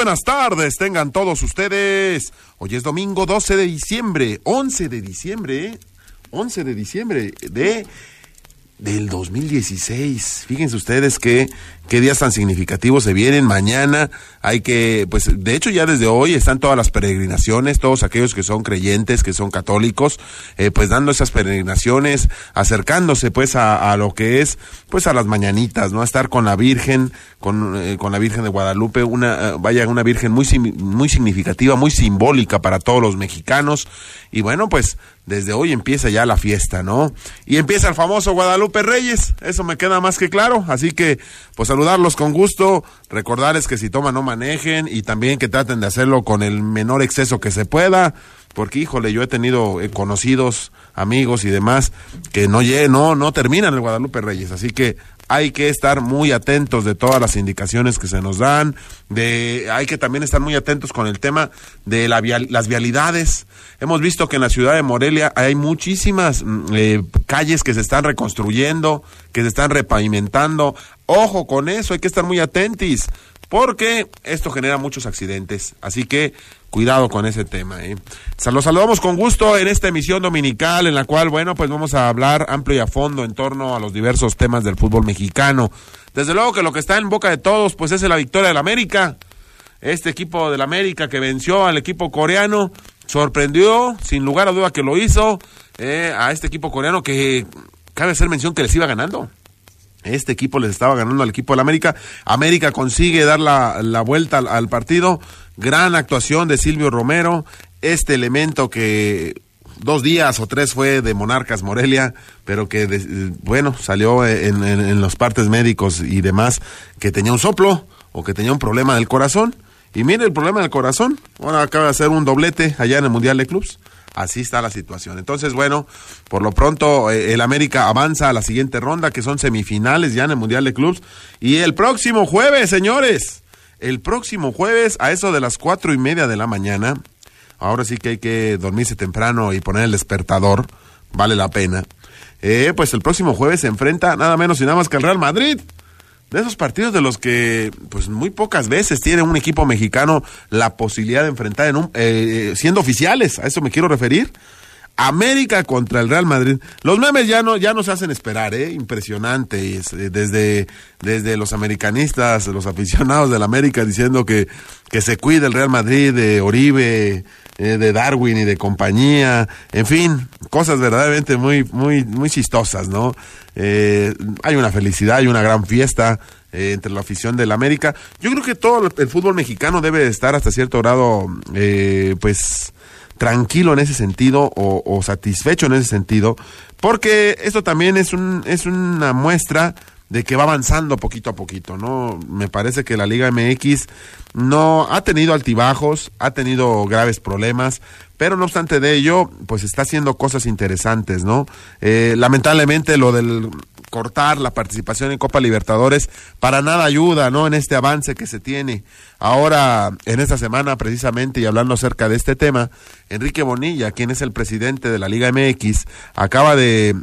buenas tardes, tengan todos ustedes. Hoy es domingo 11 de diciembre del 2016. Fíjense ustedes qué días tan significativos se vienen. Mañana hay que, pues de hecho ya desde hoy están todas las peregrinaciones, todos aquellos que son creyentes, que son católicos, pues dando esas peregrinaciones, acercándose pues a lo que es, pues a las mañanitas, ¿no? A estar con la Virgen, con la Virgen de Guadalupe, una Virgen muy significativa, muy simbólica para todos los mexicanos. Y bueno, pues desde hoy empieza ya la fiesta, ¿no? Y empieza el famoso Guadalupe Reyes, eso me queda más que claro, así que pues saludarlos con gusto, recordarles que si toman no manejen y también que traten de hacerlo con el menor exceso que se pueda, porque híjole, yo he tenido conocidos, amigos y demás que no terminan el Guadalupe Reyes, así que hay que estar muy atentos de todas las indicaciones que se nos dan, hay que también estar muy atentos con el tema de las vialidades. Hemos visto que en la ciudad de Morelia hay muchísimas calles que se están reconstruyendo, que se están repavimentando. Ojo con eso, hay que estar muy atentos, porque esto genera muchos accidentes, así que cuidado con ese tema. Los saludamos con gusto en esta emisión dominical en la cual, bueno, pues vamos a hablar amplio y a fondo en torno a los diversos temas del fútbol mexicano. Desde luego que lo que está en boca de todos, pues es la victoria del América. Este equipo del América que venció al equipo coreano, sorprendió, sin lugar a duda que lo hizo, a este equipo coreano que cabe hacer mención que les iba ganando. Este equipo les estaba ganando al equipo del América. América consigue dar la vuelta al partido. Gran actuación de Silvio Romero. Este elemento que 2 días o 3 fue de Monarcas Morelia, pero que, salió en los partes médicos y demás que tenía un soplo o que tenía un problema del corazón. Y mire el problema del corazón. Ahora acaba de hacer un doblete allá en el Mundial de Clubs. Así está la situación. Entonces, bueno, por lo pronto el América avanza a la siguiente ronda, que son semifinales ya en el Mundial de Clubs. Y el próximo jueves, señores, a eso de las 4:30 de la mañana, ahora sí que hay que dormirse temprano y poner el despertador, vale la pena. Pues el próximo jueves se enfrenta nada menos y nada más que al Real Madrid. De esos partidos de los que pues muy pocas veces tiene un equipo mexicano la posibilidad de enfrentar siendo oficiales, a eso me quiero referir. América contra el Real Madrid. Los memes ya no se hacen esperar, impresionantes, desde los americanistas, los aficionados del América diciendo que se cuide el Real Madrid de Oribe, de Darwin y de compañía, en fin, cosas verdaderamente muy chistosas, ¿no? Hay una felicidad, hay una gran fiesta entre la afición del América. Yo creo que todo el fútbol mexicano debe estar hasta cierto grado, pues tranquilo en ese sentido o satisfecho en ese sentido, porque esto también es una muestra de que va avanzando poquito a poquito, ¿no? Me parece que la Liga MX no ha tenido altibajos, ha tenido graves problemas, pero no obstante de ello, pues está haciendo cosas interesantes, ¿no? Lamentablemente lo del cortar la participación en Copa Libertadores para nada ayuda, ¿no? En este avance que se tiene. Ahora, en esta semana precisamente, y hablando acerca de este tema, Enrique Bonilla, quien es el presidente de la Liga MX, acaba de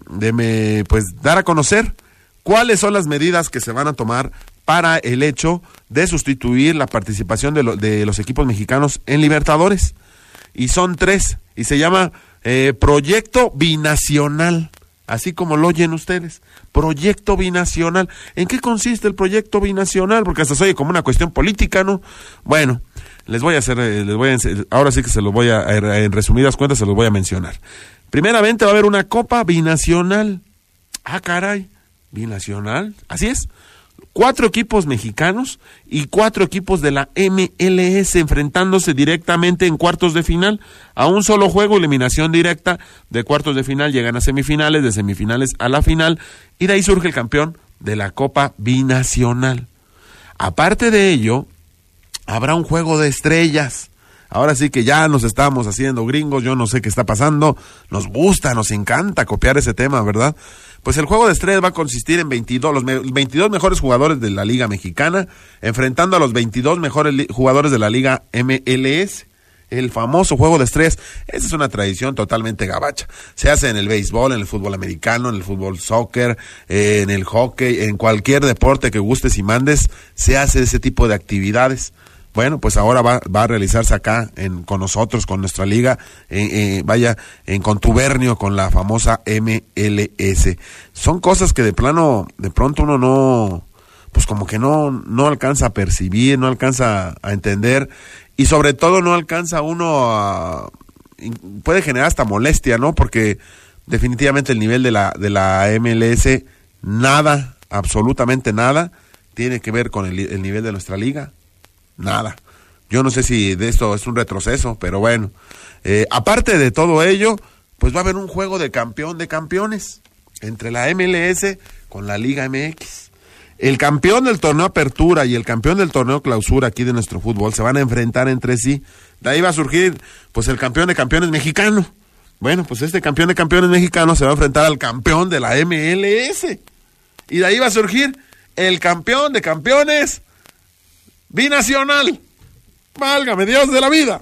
dar a conocer cuáles son las medidas que se van a tomar para el hecho de sustituir la participación de los equipos mexicanos en Libertadores. Y son 3, y se llama Proyecto Binacional, así como lo oyen ustedes, Proyecto Binacional. ¿En qué consiste el Proyecto Binacional? Porque hasta se oye como una cuestión política, ¿no? Bueno, ahora sí que se los voy en resumidas cuentas se los voy a mencionar. Primeramente va a haber una Copa Binacional. Ah, caray. Binacional, así es, 4 equipos mexicanos y 4 equipos de la MLS enfrentándose directamente en cuartos de final, a un solo juego, eliminación directa, de cuartos de final llegan a semifinales, de semifinales a la final, y de ahí surge el campeón de la Copa Binacional. Aparte de ello, habrá un juego de estrellas. Ahora sí que ya nos estamos haciendo gringos, yo no sé qué está pasando, nos gusta, nos encanta copiar ese tema, ¿verdad? Pues el juego de estrellas va a consistir en los 22 mejores jugadores de la Liga Mexicana, enfrentando a los 22 mejores jugadores de la Liga MLS, el famoso juego de estrellas. Esa es una tradición totalmente gabacha. Se hace en el béisbol, en el fútbol americano, en el fútbol soccer, en el hockey, en cualquier deporte que gustes y mandes, se hace ese tipo de actividades. Bueno, pues ahora va a realizarse acá con nosotros, con nuestra liga, en contubernio con la famosa MLS. Son cosas que de pronto uno no, pues como que no alcanza a percibir, no alcanza a entender, y sobre todo no alcanza uno puede generar hasta molestia, ¿no? Porque definitivamente el nivel de la MLS, nada, absolutamente nada, tiene que ver con el nivel de nuestra liga. Nada. Yo no sé si de esto es un retroceso, pero bueno. Aparte de todo ello, pues va a haber un juego de campeón de campeones entre la MLS con la Liga MX. El campeón del torneo Apertura y el campeón del torneo Clausura aquí de nuestro fútbol se van a enfrentar entre sí. De ahí va a surgir, pues, el campeón de campeones mexicano. Bueno, pues este campeón de campeones mexicano se va a enfrentar al campeón de la MLS. Y de ahí va a surgir el campeón de campeones binacional. Válgame Dios de la vida.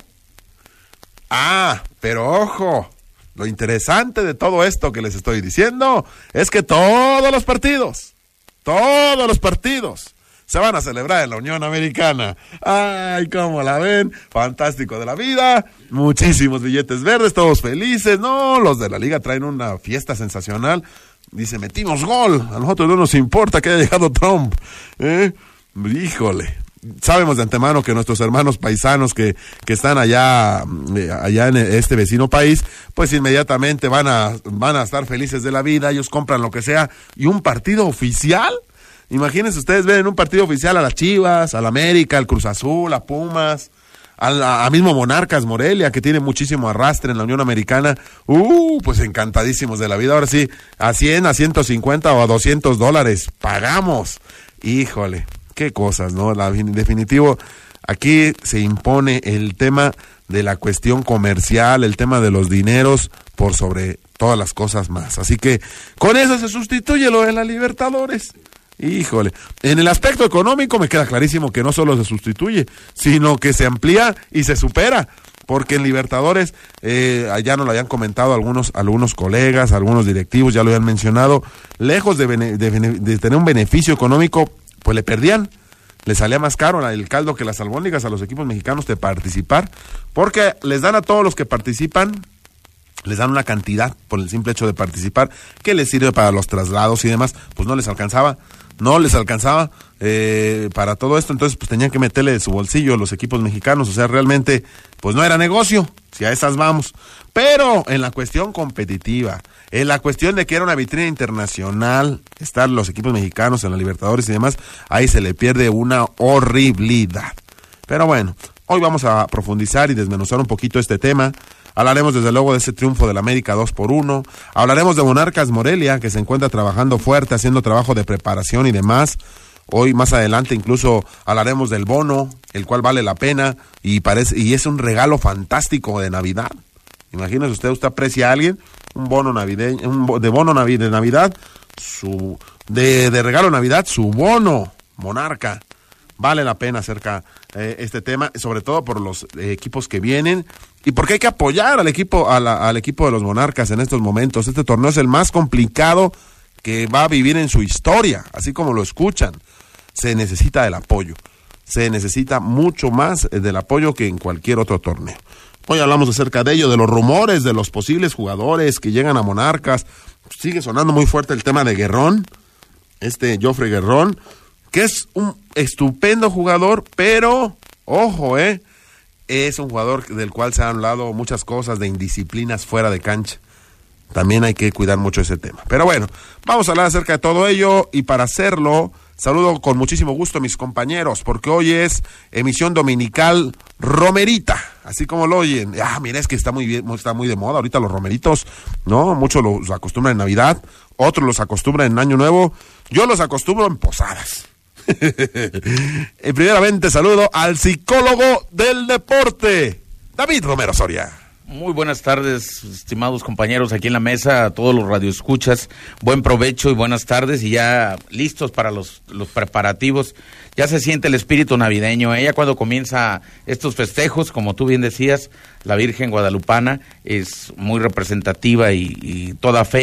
Pero ojo, lo interesante de todo esto que les estoy diciendo es que todos los partidos se van a celebrar en la Unión Americana. Ay, ¿cómo la ven? Fantástico de la vida, muchísimos billetes verdes, todos felices. No, los de la liga traen una fiesta sensacional. Dice, metimos gol, a nosotros no nos importa que haya llegado Trump. Híjole. Sabemos de antemano que nuestros hermanos paisanos que están allá en este vecino país, pues inmediatamente van a estar felices de la vida. Ellos compran lo que sea. ¿Y un partido oficial? Imagínense ustedes, ven en un partido oficial a las Chivas, al América, al Cruz Azul, a Pumas, a mismo Monarcas Morelia, que tiene muchísimo arrastre en la Unión Americana. Pues encantadísimos de la vida. Ahora sí, a 100, a 150 o a $200 pagamos. Híjole. Qué cosas, ¿no? En definitivo, aquí se impone el tema de la cuestión comercial, el tema de los dineros por sobre todas las cosas más. Así que con eso se sustituye lo de la Libertadores. Híjole, en el aspecto económico me queda clarísimo que no solo se sustituye, sino que se amplía y se supera. Porque en Libertadores, allá nos lo habían comentado algunos colegas, algunos directivos, ya lo habían mencionado, lejos de tener un beneficio económico, pues le perdían, le salía más caro el caldo que las albóndigas a los equipos mexicanos de participar, porque les dan a todos los que participan, les dan una cantidad por el simple hecho de participar, que les sirve para los traslados y demás. Pues no les alcanzaba para todo esto, entonces pues tenían que meterle de su bolsillo los equipos mexicanos. O sea, realmente pues no era negocio, si a esas vamos. Pero en la cuestión competitiva, en la cuestión de que era una vitrina internacional, estar los equipos mexicanos en la Libertadores y demás, ahí se le pierde una horribilidad. Pero bueno, hoy vamos a profundizar y desmenuzar un poquito este tema. Hablaremos desde luego de ese triunfo del América 2-1. Hablaremos de Monarcas Morelia, que se encuentra trabajando fuerte, haciendo trabajo de preparación y demás. Hoy, más adelante, incluso hablaremos del bono, el cual vale la pena y es un regalo fantástico de Navidad. Imagínese usted aprecia a alguien, un bono navideño, de Navidad, de regalo de Navidad, su bono, Monarca. Vale la pena acerca este tema, sobre todo por los equipos que vienen y porque hay que apoyar al equipo de los Monarcas en estos momentos. Este torneo es el más complicado que va a vivir en su historia, así como lo escuchan. Se necesita el apoyo, se necesita mucho más del apoyo que en cualquier otro torneo. Hoy hablamos acerca de ello, de los rumores, de los posibles jugadores que llegan a Monarcas. Sigue sonando muy fuerte el tema de Guerrón, Joffrey Guerrón, que es un estupendo jugador, pero, ojo, es un jugador del cual se han hablado muchas cosas, de indisciplinas fuera de cancha. También hay que cuidar mucho ese tema. Pero bueno, vamos a hablar acerca de todo ello, y para hacerlo, saludo con muchísimo gusto a mis compañeros, porque hoy es emisión dominical romerita, así como lo oyen. Mira, es que está muy de moda ahorita los romeritos, ¿no? Muchos los acostumbran en Navidad, otros los acostumbran en Año Nuevo, yo los acostumbro en posadas. Primeramente saludo al psicólogo del deporte, David Romero Soria. Muy buenas tardes, estimados compañeros aquí en la mesa, a todos los radioescuchas, buen provecho y buenas tardes, y ya listos para los preparativos. Ya se siente el espíritu navideño, ya cuando comienza estos festejos, como tú bien decías, la Virgen Guadalupana es muy representativa y toda fe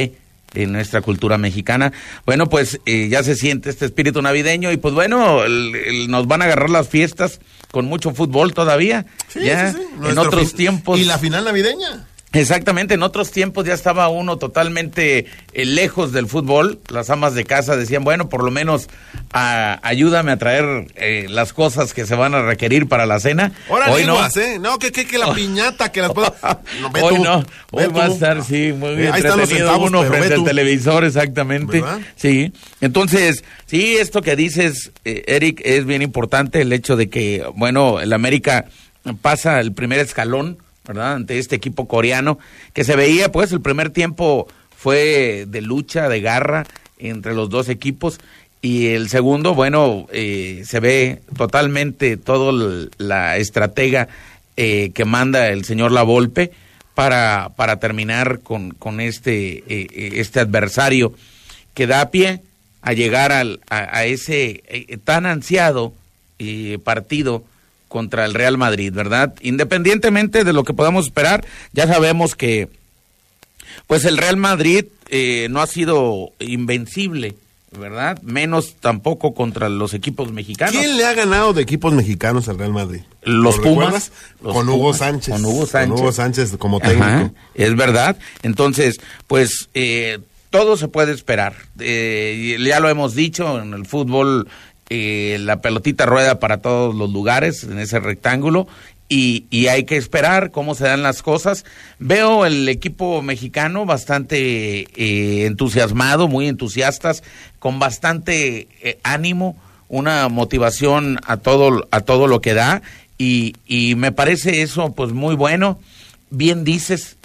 en nuestra cultura mexicana. Bueno, pues ya se siente este espíritu navideño y pues bueno, nos van a agarrar las fiestas con mucho fútbol todavía. Sí, ya sí. En otros tiempos. Y la final navideña. Exactamente, en otros tiempos ya estaba uno totalmente lejos del fútbol. Las amas de casa decían, bueno, por lo menos ayúdame a traer las cosas que se van a requerir para la cena. Ahora hoy lenguas, no, que la piñata, que las puedo... No, hoy va a estar, sí, muy bien. Ahí están los centavos, uno frente al televisor, exactamente. ¿Verdad? Sí, entonces, sí, esto que dices, Eric, es bien importante, el hecho de que, bueno, el América pasa el primer escalón, ¿verdad? Ante este equipo coreano, que se veía, pues, el primer tiempo fue de lucha, de garra entre los dos equipos, y el segundo, bueno, se ve totalmente toda la estratega que manda el señor Lavolpe para terminar con este adversario que da pie a llegar a ese tan ansiado partido contra el Real Madrid, ¿verdad? Independientemente de lo que podamos esperar, ya sabemos que pues el Real Madrid no ha sido invencible, ¿verdad? Menos tampoco contra los equipos mexicanos. ¿Quién le ha ganado de equipos mexicanos al Real Madrid? Los Pumas. Con Hugo Sánchez. Con Hugo Sánchez como técnico. Ajá, es verdad. Entonces, pues todo se puede esperar. Ya lo hemos dicho, en el fútbol la pelotita rueda para todos los lugares en ese rectángulo y hay que esperar cómo se dan las cosas. Veo el equipo mexicano bastante entusiasmado, muy entusiastas, con bastante ánimo, una motivación a todo lo que da y me parece eso pues muy bueno. Bien dices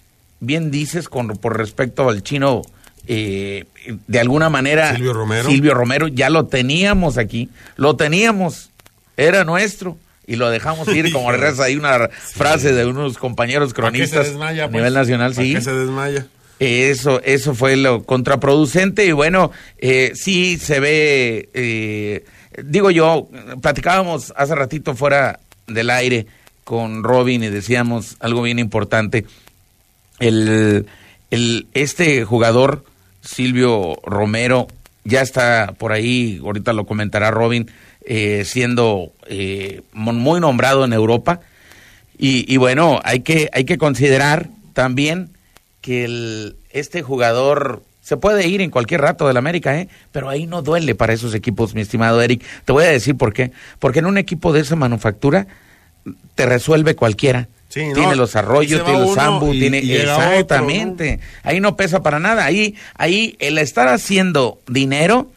por respecto al chino. De alguna manera Silvio Romero ya lo teníamos aquí, era nuestro y lo dejamos ir, como reza ahí una frase de unos compañeros cronistas a nivel nacional. Sí, que se desmaya. Eso fue lo contraproducente y bueno, sí se ve, digo yo, platicábamos hace ratito fuera del aire con Robin y decíamos algo bien importante, este jugador Silvio Romero ya está por ahí, ahorita lo comentará Robin, siendo muy nombrado en Europa y bueno, hay que considerar también que este jugador se puede ir en cualquier rato del América, pero ahí no duele para esos equipos, mi estimado Eric. Te voy a decir por qué, porque en un equipo de esa manufactura te resuelve cualquiera. Sí, tiene los Arroyos, tiene los Sambu, tiene exactamente. Otro, ¿no? Ahí no pesa para nada. Ahí el estar haciendo dinero,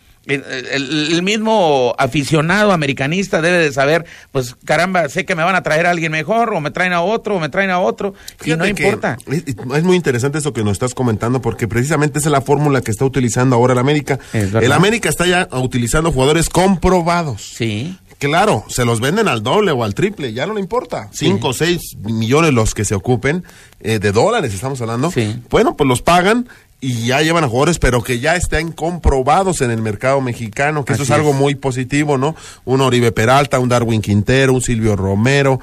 el mismo aficionado americanista debe de saber, pues caramba, sé que me van a traer a alguien mejor, o me traen a otro, Fíjate y no importa. Es muy interesante eso que nos estás comentando, porque precisamente esa es la fórmula que está utilizando ahora el América. El América está ya utilizando jugadores comprobados. Sí. Claro, se los venden al doble o al triple, ya no le importa. 5 o 6 millones los que se ocupen, de dólares estamos hablando. Sí. Bueno, pues los pagan y ya llevan a jugadores, pero que ya estén comprobados en el mercado mexicano, que eso es algo muy positivo, ¿no? Un Oribe Peralta, un Darwin Quintero, un Silvio Romero,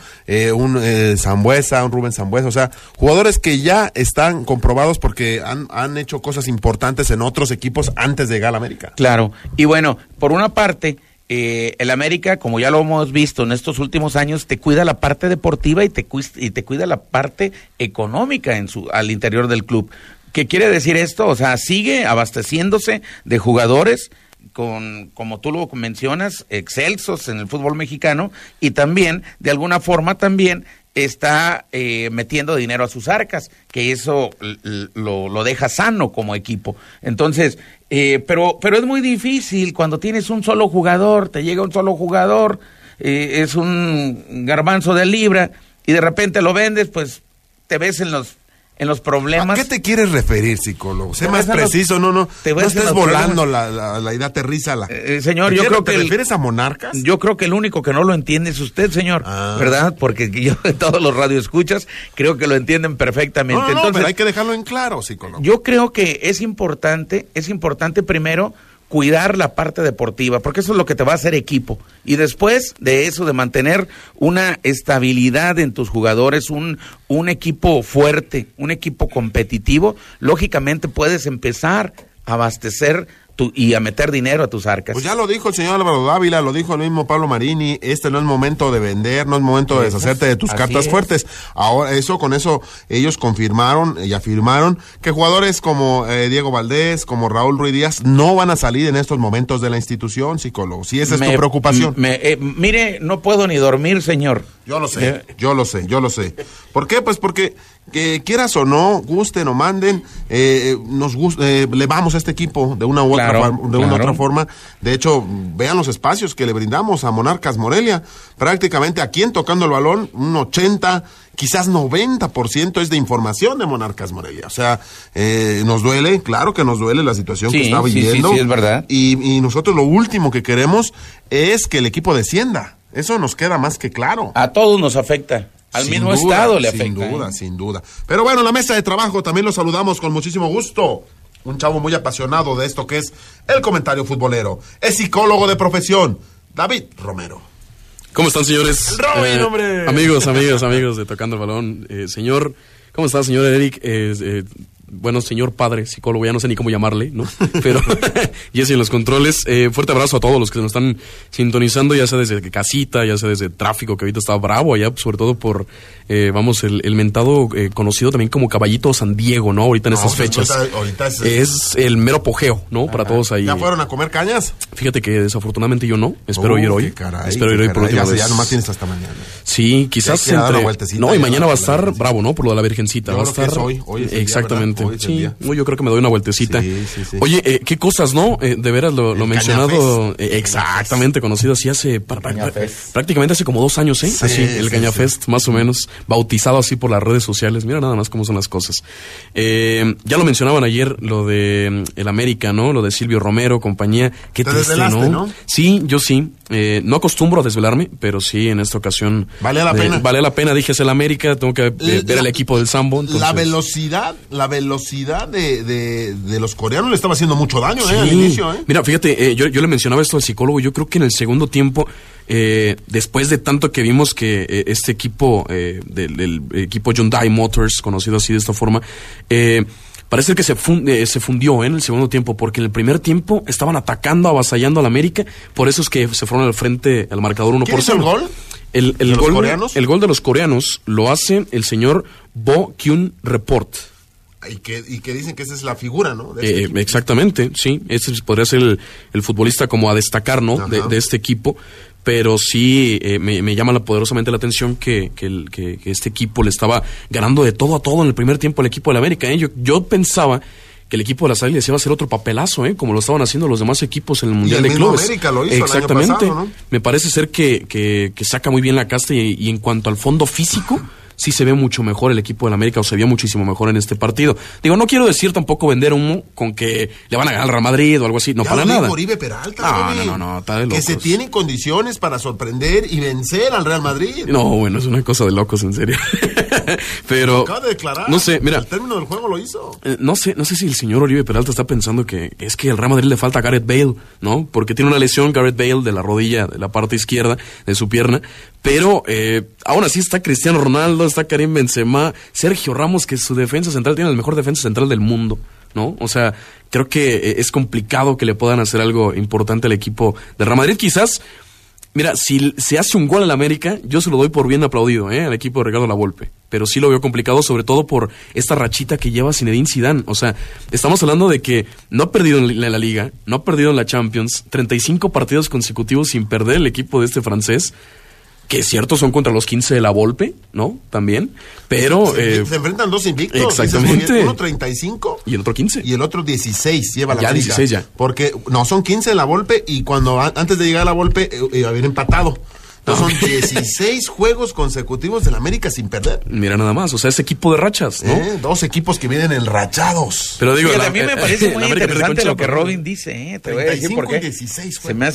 un Sambuesa, un Rubén Sambuesa, o sea, jugadores que ya están comprobados porque han hecho cosas importantes en otros equipos antes de llegar a América. Claro, y bueno, por una parte, el América, como ya lo hemos visto en estos últimos años, te cuida la parte deportiva y te cuida la parte económica al interior del club. ¿Qué quiere decir esto? O sea, sigue abasteciéndose de jugadores como tú lo mencionas, excelsos en el fútbol mexicano y también, de alguna forma también, está metiendo dinero a sus arcas, que eso lo deja sano como equipo. Entonces, pero es muy difícil cuando tienes un solo jugador, te llega un solo jugador, es un garbanzo de libra y de repente lo vendes, pues te ves en los problemas. ¿A qué te quieres referir, psicólogo? Sé más preciso, no estés volando la idea, aterrízala. Señor, yo creo que... ¿Te refieres a Monarcas? Yo creo que el único que no lo entiende es usted, señor, ¿verdad? Porque yo de todos los radioescuchas creo que lo entienden perfectamente. Entonces, pero hay que dejarlo en claro, psicólogo. Yo creo que es importante primero cuidar la parte deportiva, porque eso es lo que te va a hacer equipo. Y después de eso, de mantener una estabilidad en tus jugadores, un equipo fuerte, un equipo competitivo, lógicamente puedes empezar abastecer y a meter dinero a tus arcas. Pues ya lo dijo el señor Álvaro Dávila, lo dijo el mismo Pablo Marini, no es momento de vender, no es momento de deshacerte de tus cartas fuertes. Ahora, con eso, ellos confirmaron y afirmaron que jugadores como Diego Valdés, como Raúl Ruiz Díaz, no van a salir en estos momentos de la institución, psicólogo. Si esa es tu preocupación. Mire, no puedo ni dormir, señor. Yo lo sé. ¿Por qué? Pues porque, quieras o no, gusten o manden, le vamos a este equipo de una u otra forma. De hecho, vean los espacios que le brindamos a Monarcas Morelia. Prácticamente aquí en Tocando el Balón, un 80, quizás 90% es de información de Monarcas Morelia. O sea, nos duele, claro que nos duele la situación que está viviendo. Sí, es verdad. Y nosotros lo último que queremos es que el equipo descienda. Eso nos queda más que claro. A todos nos afecta. Al mismo estado le afecta. Sin duda. Pero bueno, en la mesa de trabajo también lo saludamos con muchísimo gusto. Un chavo muy apasionado de esto que es el comentario futbolero. Es psicólogo de profesión, David Romero. ¿Cómo están, señores? Robin, hombre. Amigos de Tocando el Balón. Señor, ¿cómo está, señor Eric? Bueno, señor padre, psicólogo, ya no sé ni cómo llamarle, ¿no? Pero, Jesse en los controles. Fuerte abrazo a todos los que nos están sintonizando, ya sea desde casita, ya sea desde tráfico, que ahorita está bravo allá, sobre todo por, el mentado conocido también como Caballito San Diego, ¿no? Ahorita en estas fechas. Ahorita es el mero apogeo, ¿no? Para todos ahí. ¿Ya fueron a comer cañas? Fíjate que desafortunadamente yo no. Espero ir hoy. Espero ir hoy por última vez. Ya nomás tienes hasta mañana. Sí, quizás no, y mañana va a estar bravo, ¿no? Por lo de la Virgencita. Va a estar hoy es exactamente. Sí, yo creo que me doy una vueltecita. Sí. Oye, qué cosas, ¿no? De veras lo mencionado, exactamente, conocido así hace prácticamente hace como 2 años, ¿eh? Sí, el Cañafest, más o menos, bautizado así por las redes sociales. Mira nada más cómo son las cosas. Ya lo mencionaban ayer, lo de el América, ¿no? Lo de Silvio Romero, compañía. Qué triste, ¿no? Sí, yo sí. No acostumbro a desvelarme, pero sí, en esta ocasión vale la pena, dije, es el América, tengo que ver al equipo del Sambo. Entonces... La velocidad de los coreanos le estaba haciendo mucho daño, al inicio, Mira, fíjate, yo le mencionaba esto al psicólogo, yo creo que en el segundo tiempo, después de tanto que vimos que este equipo, del equipo Hyundai Motors, conocido así de esta forma, parece que se fundió en el segundo tiempo, porque en el primer tiempo estaban atacando, avasallando al América, por eso es que se fueron al frente al marcador 1-0. ¿Quién hizo el gol? El gol de los coreanos lo hace el señor Bo Kyun Report. Y que dicen que esa es la figura, ¿no? Exactamente, sí. Ese podría ser el futbolista como a destacar, ¿no? De este equipo. Pero sí, me llama poderosamente la atención que este equipo le estaba ganando de todo a todo en el primer tiempo al equipo del América, ¿eh? Yo pensaba que el equipo de las Águilas iba a hacer otro papelazo, como lo estaban haciendo los demás equipos en el Mundial de Clubes. América lo hizo exactamente. El año pasado, ¿no? Me parece ser que saca muy bien la casta y en cuanto al fondo físico, sí se ve mucho mejor el equipo del América, o se vio muchísimo mejor en este partido. Digo, no quiero decir tampoco vender humo con que le van a ganar al Real Madrid o algo así, no, para nada. Oribe Peralta, no, está de locos. Que se tiene condiciones para sorprender y vencer al Real Madrid. No, bueno, es una cosa de locos, en serio. Pero lo acaba de declarar. No sé, mira. Al término del juego lo hizo. No sé si el señor Oribe Peralta está pensando que es que al Real Madrid le falta a Gareth Bale, ¿no? Porque tiene una lesión Gareth Bale de la rodilla, de la parte izquierda de su pierna. Pero aún así está Cristiano Ronaldo, está Karim Benzema, Sergio Ramos, que su defensa central tiene el mejor defensa central del mundo, ¿no? O sea, creo que es complicado que le puedan hacer algo importante al equipo de Real Madrid. Quizás, mira, si se hace un gol al América, yo se lo doy por bien aplaudido, al equipo de Ricardo Lavolpe. Pero sí lo veo complicado, sobre todo por esta rachita que lleva Zinedine Zidane. O sea, estamos hablando de que no ha perdido en la Liga, no ha perdido en la Champions, 35 partidos consecutivos sin perder el equipo de este francés, que es cierto, son contra los 15 de la Volpe, ¿no? También, pero... Se enfrentan 2 invictos. Exactamente. Uno 35. Y el otro 15. Y el otro 16 lleva la ya América. 16 ya. Porque, no, son 15 de la Volpe y cuando antes de llegar a la Volpe habían empatado. Entonces son 16 juegos consecutivos del América sin perder. Mira nada más, o sea, ese equipo de rachas, ¿no? 2 equipos que vienen enrachados. Pero digo, a mí me parece muy interesante lo que Robin dice, te voy a decir por qué. 16 se me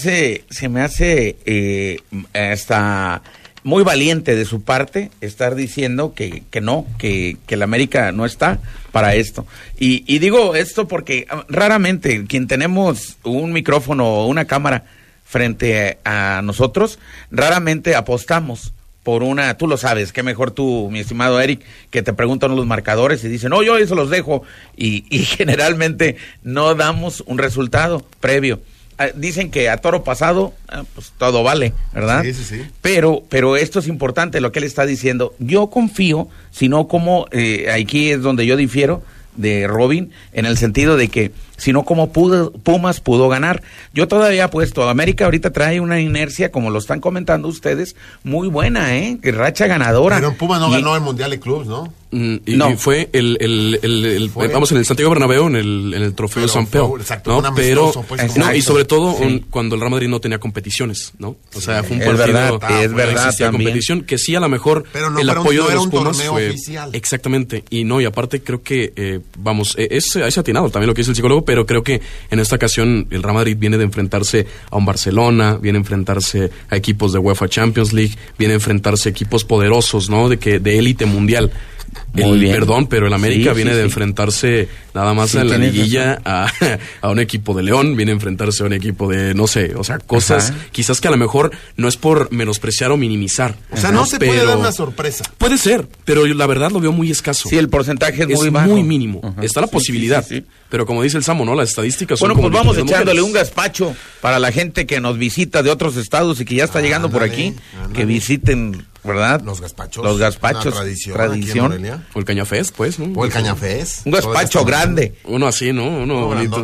hace hasta muy valiente de su parte estar diciendo que no, que el América no está para esto. Y digo esto porque raramente quien tenemos un micrófono o una cámara frente a nosotros, raramente apostamos por una, tú lo sabes, qué mejor tú, mi estimado Eric, que te preguntan los marcadores y dicen, no, yo eso los dejo, y generalmente no damos un resultado previo. Dicen que a toro pasado, pues todo vale, ¿verdad? Sí. Pero esto es importante, lo que él está diciendo. Yo confío, sino como, aquí es donde yo difiero de Robin, en el sentido de que, sino como Pumas pudo ganar. Yo todavía apuesto, América ahorita trae una inercia, como lo están comentando ustedes, muy buena, que racha ganadora. Pero Pumas no ganó el Mundial de Clubs, ¿no? Y fue vamos, en el Santiago Bernabéu, en el trofeo San Pedro, exacto, ¿no? Pero pues, y sobre todo cuando el Real Madrid no tenía competiciones, ¿no? O sea, fue un es partido es verdad, existía competición, que sí, a lo mejor el apoyo de los Pumas fue oficial. Exactamente, y aparte creo que es atinado también lo que dice el psicólogo, pero creo que en esta ocasión el Real Madrid viene de enfrentarse a un Barcelona, viene a enfrentarse a equipos de UEFA Champions League, viene a enfrentarse a equipos poderosos, ¿no? De élite mundial. Perdón, pero el América viene de enfrentarse nada más en la liguilla a un equipo de León, viene a enfrentarse a un equipo de, no sé, o sea, cosas quizás que a lo mejor no es por menospreciar o minimizar. O sea, no se puede dar una sorpresa. Puede ser, pero la verdad lo veo muy escaso. Sí, el porcentaje es muy bajo. Muy mínimo. Está la posibilidad. Sí. Pero como dice el Samo, ¿no? Las estadísticas son pues vamos echándole un gazpacho para la gente que nos visita de otros estados y que ya está llegando por aquí, que visiten, ¿verdad? Los gazpachos. Los gazpachos. Tradición. O el Cañafés, pues, ¿no? O el Cañafés. Un gazpacho grande. Uno así, ¿no? Uno bonito.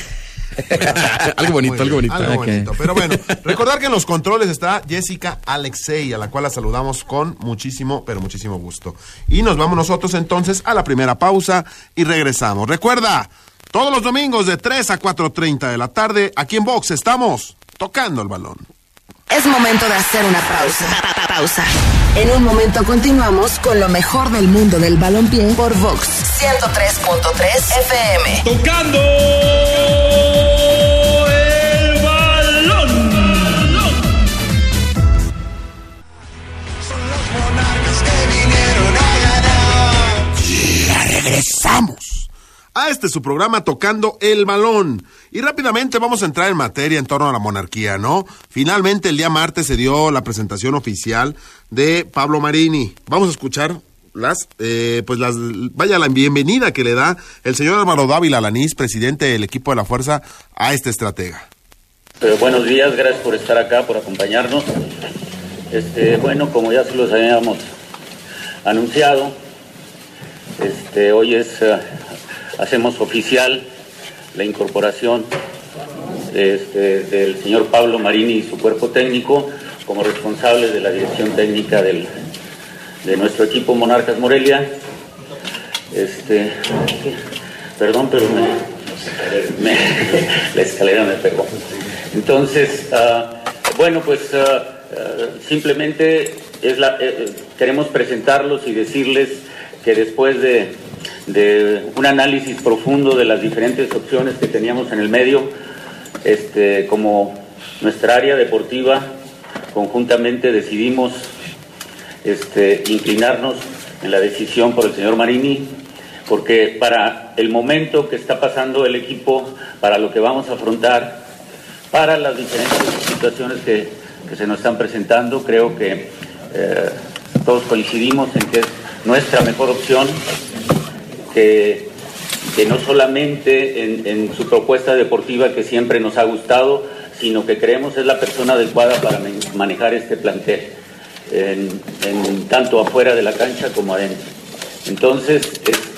algo bonito. Algo bonito. Pero bueno, recordar que en los controles está Jessica Alexei, a la cual la saludamos con muchísimo, pero muchísimo gusto. Y nos vamos nosotros entonces a la primera pausa y regresamos. Recuerda, todos los domingos de 3 a 4:30 de la tarde, aquí en Vox estamos tocando el balón. Es momento de hacer una pausa. En un momento continuamos con lo mejor del mundo del balompié por Vox 103.3 FM. Tocando el balón. Son los Monarcas que vinieron a ganar. Ya regresamos a su programa Tocando el Balón. Y rápidamente vamos a entrar en materia en torno a la monarquía, ¿no? Finalmente el día martes se dio la presentación oficial de Pablo Marini. Vamos a escuchar la bienvenida que le da el señor Álvaro Dávila Alanís, presidente del equipo de la Fuerza, a este estratega. Buenos días, gracias por estar acá, por acompañarnos. Bueno, como ya se los habíamos anunciado, hoy hacemos oficial la incorporación del señor Pablo Marini y su cuerpo técnico como responsables de la dirección técnica de nuestro equipo Monarcas Morelia. Perdón, pero la escalera me pegó. Entonces, bueno, pues simplemente queremos presentarlos y decirles que después de un análisis profundo de las diferentes opciones que teníamos en el medio, como nuestra área deportiva, conjuntamente decidimos inclinarnos en la decisión por el señor Marini, porque para el momento que está pasando el equipo, para lo que vamos a afrontar, para las diferentes situaciones que se nos están presentando, creo que todos coincidimos en que es nuestra mejor opción, que no solamente en su propuesta deportiva, que siempre nos ha gustado, sino que creemos es la persona adecuada para manejar este plantel, en tanto afuera de la cancha como adentro. Entonces,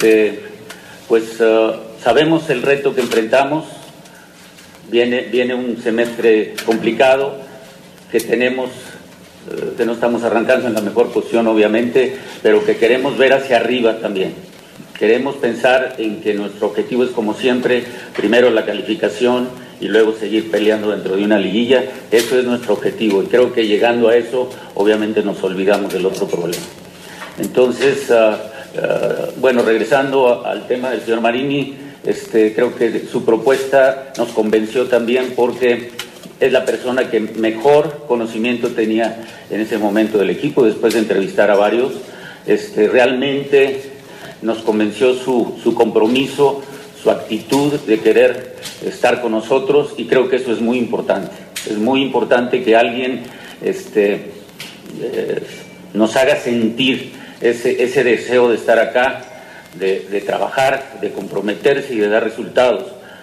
sabemos el reto que enfrentamos, viene un semestre complicado, que no estamos arrancando en la mejor posición, obviamente, pero que queremos ver hacia arriba también. Queremos pensar en que nuestro objetivo es, como siempre, primero la calificación y luego seguir peleando dentro de una liguilla. Eso es nuestro objetivo, y creo que llegando a eso, obviamente nos olvidamos del otro problema. Entonces, bueno, regresando al tema del señor Marini, creo que su propuesta nos convenció también, porque es la persona que mejor conocimiento tenía en ese momento del equipo, después de entrevistar a varios. Realmente nos convenció su compromiso, su actitud de querer estar con nosotros, y creo que eso es muy importante. Es muy importante que alguien nos haga sentir ese deseo de estar acá, de trabajar, de comprometerse y de dar resultados.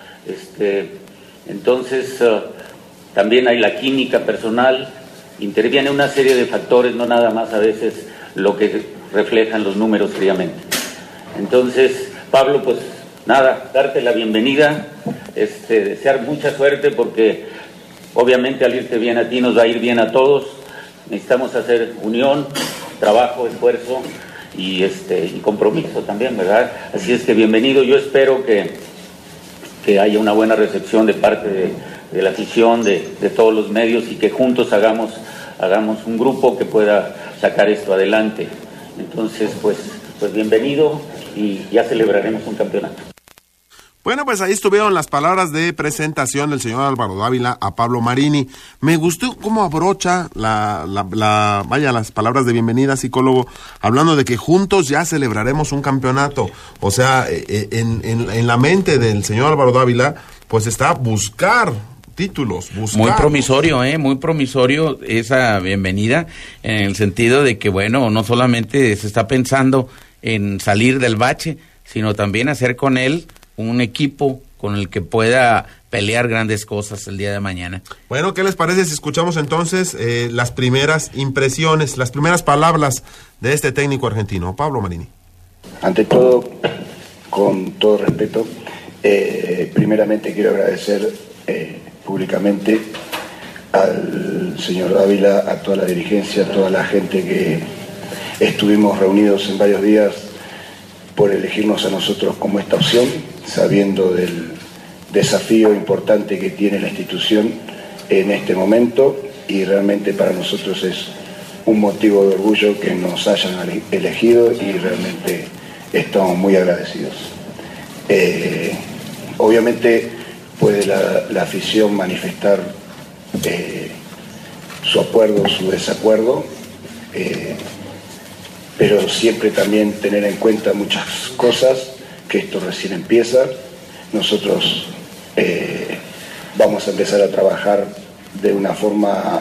Entonces, también hay la química personal, interviene una serie de factores, no nada más a veces lo que reflejan los números fríamente. Entonces, Pablo, pues nada, darte la bienvenida, desear mucha suerte, porque obviamente al irte bien a ti nos va a ir bien a todos. Necesitamos hacer unión, trabajo, esfuerzo y compromiso también, ¿verdad? Así es que bienvenido. Yo espero que haya una buena recepción de parte de la afición, de todos los medios, y que juntos hagamos un grupo que pueda sacar esto adelante. Entonces, pues bienvenido, y ya celebraremos un campeonato. Bueno, pues ahí estuvieron las palabras de presentación del señor Álvaro Dávila a Pablo Marini. Me gustó cómo abrocha las palabras de bienvenida, psicólogo, hablando de que juntos ya celebraremos un campeonato. O sea, en la mente del señor Álvaro Dávila, pues está buscar títulos, muy promisorio esa bienvenida, en el sentido de que, bueno, no solamente se está pensando en salir del bache, sino también hacer con él un equipo con el que pueda pelear grandes cosas el día de mañana. Bueno, ¿qué les parece si escuchamos entonces las primeras impresiones, las primeras palabras de este técnico argentino, Pablo Marini? Ante todo, con todo respeto, primeramente quiero agradecer públicamente al señor Dávila, a toda la dirigencia, a toda la gente que estuvimos reunidos en varios días, por elegirnos a nosotros como esta opción, sabiendo del desafío importante que tiene la institución en este momento, y realmente para nosotros es un motivo de orgullo que nos hayan elegido, y realmente estamos muy agradecidos. Obviamente puede la afición manifestar su acuerdo, su desacuerdo, pero siempre también tener en cuenta muchas cosas, que esto recién empieza. Nosotros vamos a empezar a trabajar de una forma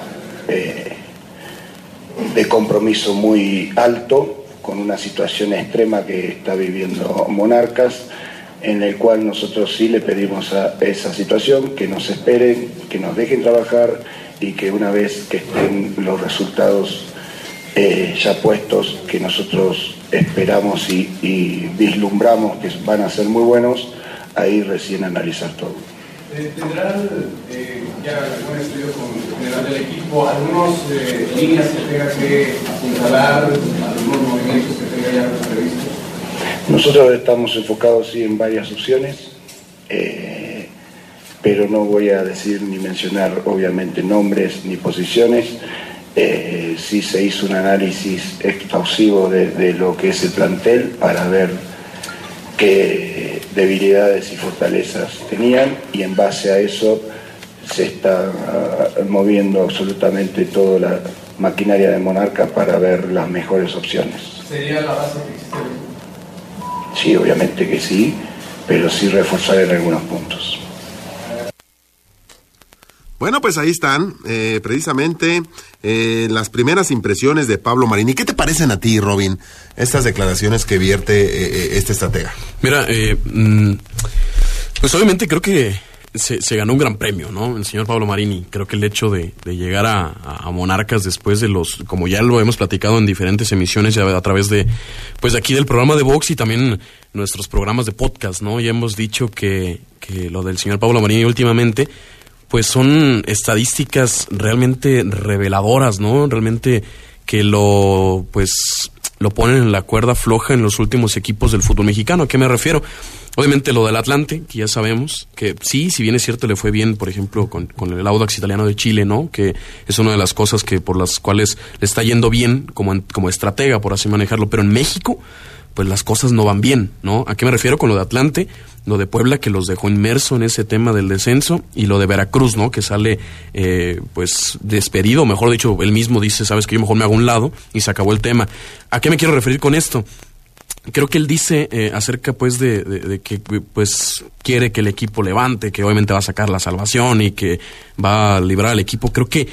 de compromiso muy alto, con una situación extrema que está viviendo Monarcas, en el cual nosotros sí le pedimos a esa situación que nos esperen, que nos dejen trabajar, y que una vez que estén los resultados ya puestos, que nosotros esperamos y vislumbramos que van a ser muy buenos, ahí recién analizar todo. ¿Tendrán ya algún estudio con el general del equipo, algunas líneas que tenga que apuntalar, algunos movimientos que tenga ya previstos? Nosotros estamos enfocados sí en varias opciones, pero no voy a decir ni mencionar obviamente nombres ni posiciones. Sí se hizo un análisis exhaustivo de lo que es el plantel, para ver qué debilidades y fortalezas tenían, y en base a eso se está moviendo absolutamente toda la maquinaria de Monarca para ver las mejores opciones. ¿Sería la base que existe hoy? Sí, obviamente que sí, pero sí reforzar en algunos puntos. Bueno, pues ahí están, precisamente, las primeras impresiones de Pablo Marini. ¿Qué te parecen a ti, Robin, estas declaraciones que vierte este estratega? Mira, pues obviamente creo que se ganó un gran premio, ¿no? El señor Pablo Marini. Creo que el hecho de llegar a Monarcas después de como ya lo hemos platicado en diferentes emisiones a través de, pues aquí del programa de Vox y también nuestros programas de podcast, ¿no? Ya hemos dicho que lo del señor Pablo Marini últimamente, pues son estadísticas realmente reveladoras, ¿no? Realmente que lo ponen en la cuerda floja en los últimos equipos del fútbol mexicano. ¿A qué me refiero? Obviamente lo del Atlante, que ya sabemos que sí, si bien es cierto, le fue bien, por ejemplo, con el Audax Italiano de Chile, ¿no? Que es una de las cosas por las cuales le está yendo bien como estratega, por así manejarlo. Pero en México, pues las cosas no van bien, ¿no? ¿A qué me refiero con lo de Atlante? Lo de Puebla, que los dejó inmerso en ese tema del descenso, y lo de Veracruz, ¿no? Que sale, pues, despedido, mejor dicho, él mismo dice, sabes que yo mejor me hago a un lado, y se acabó el tema. ¿A qué me quiero referir con esto? Creo que él dice acerca, pues, de que, pues, quiere que el equipo levante, que obviamente va a sacar la salvación y que va a librar al equipo. Creo que,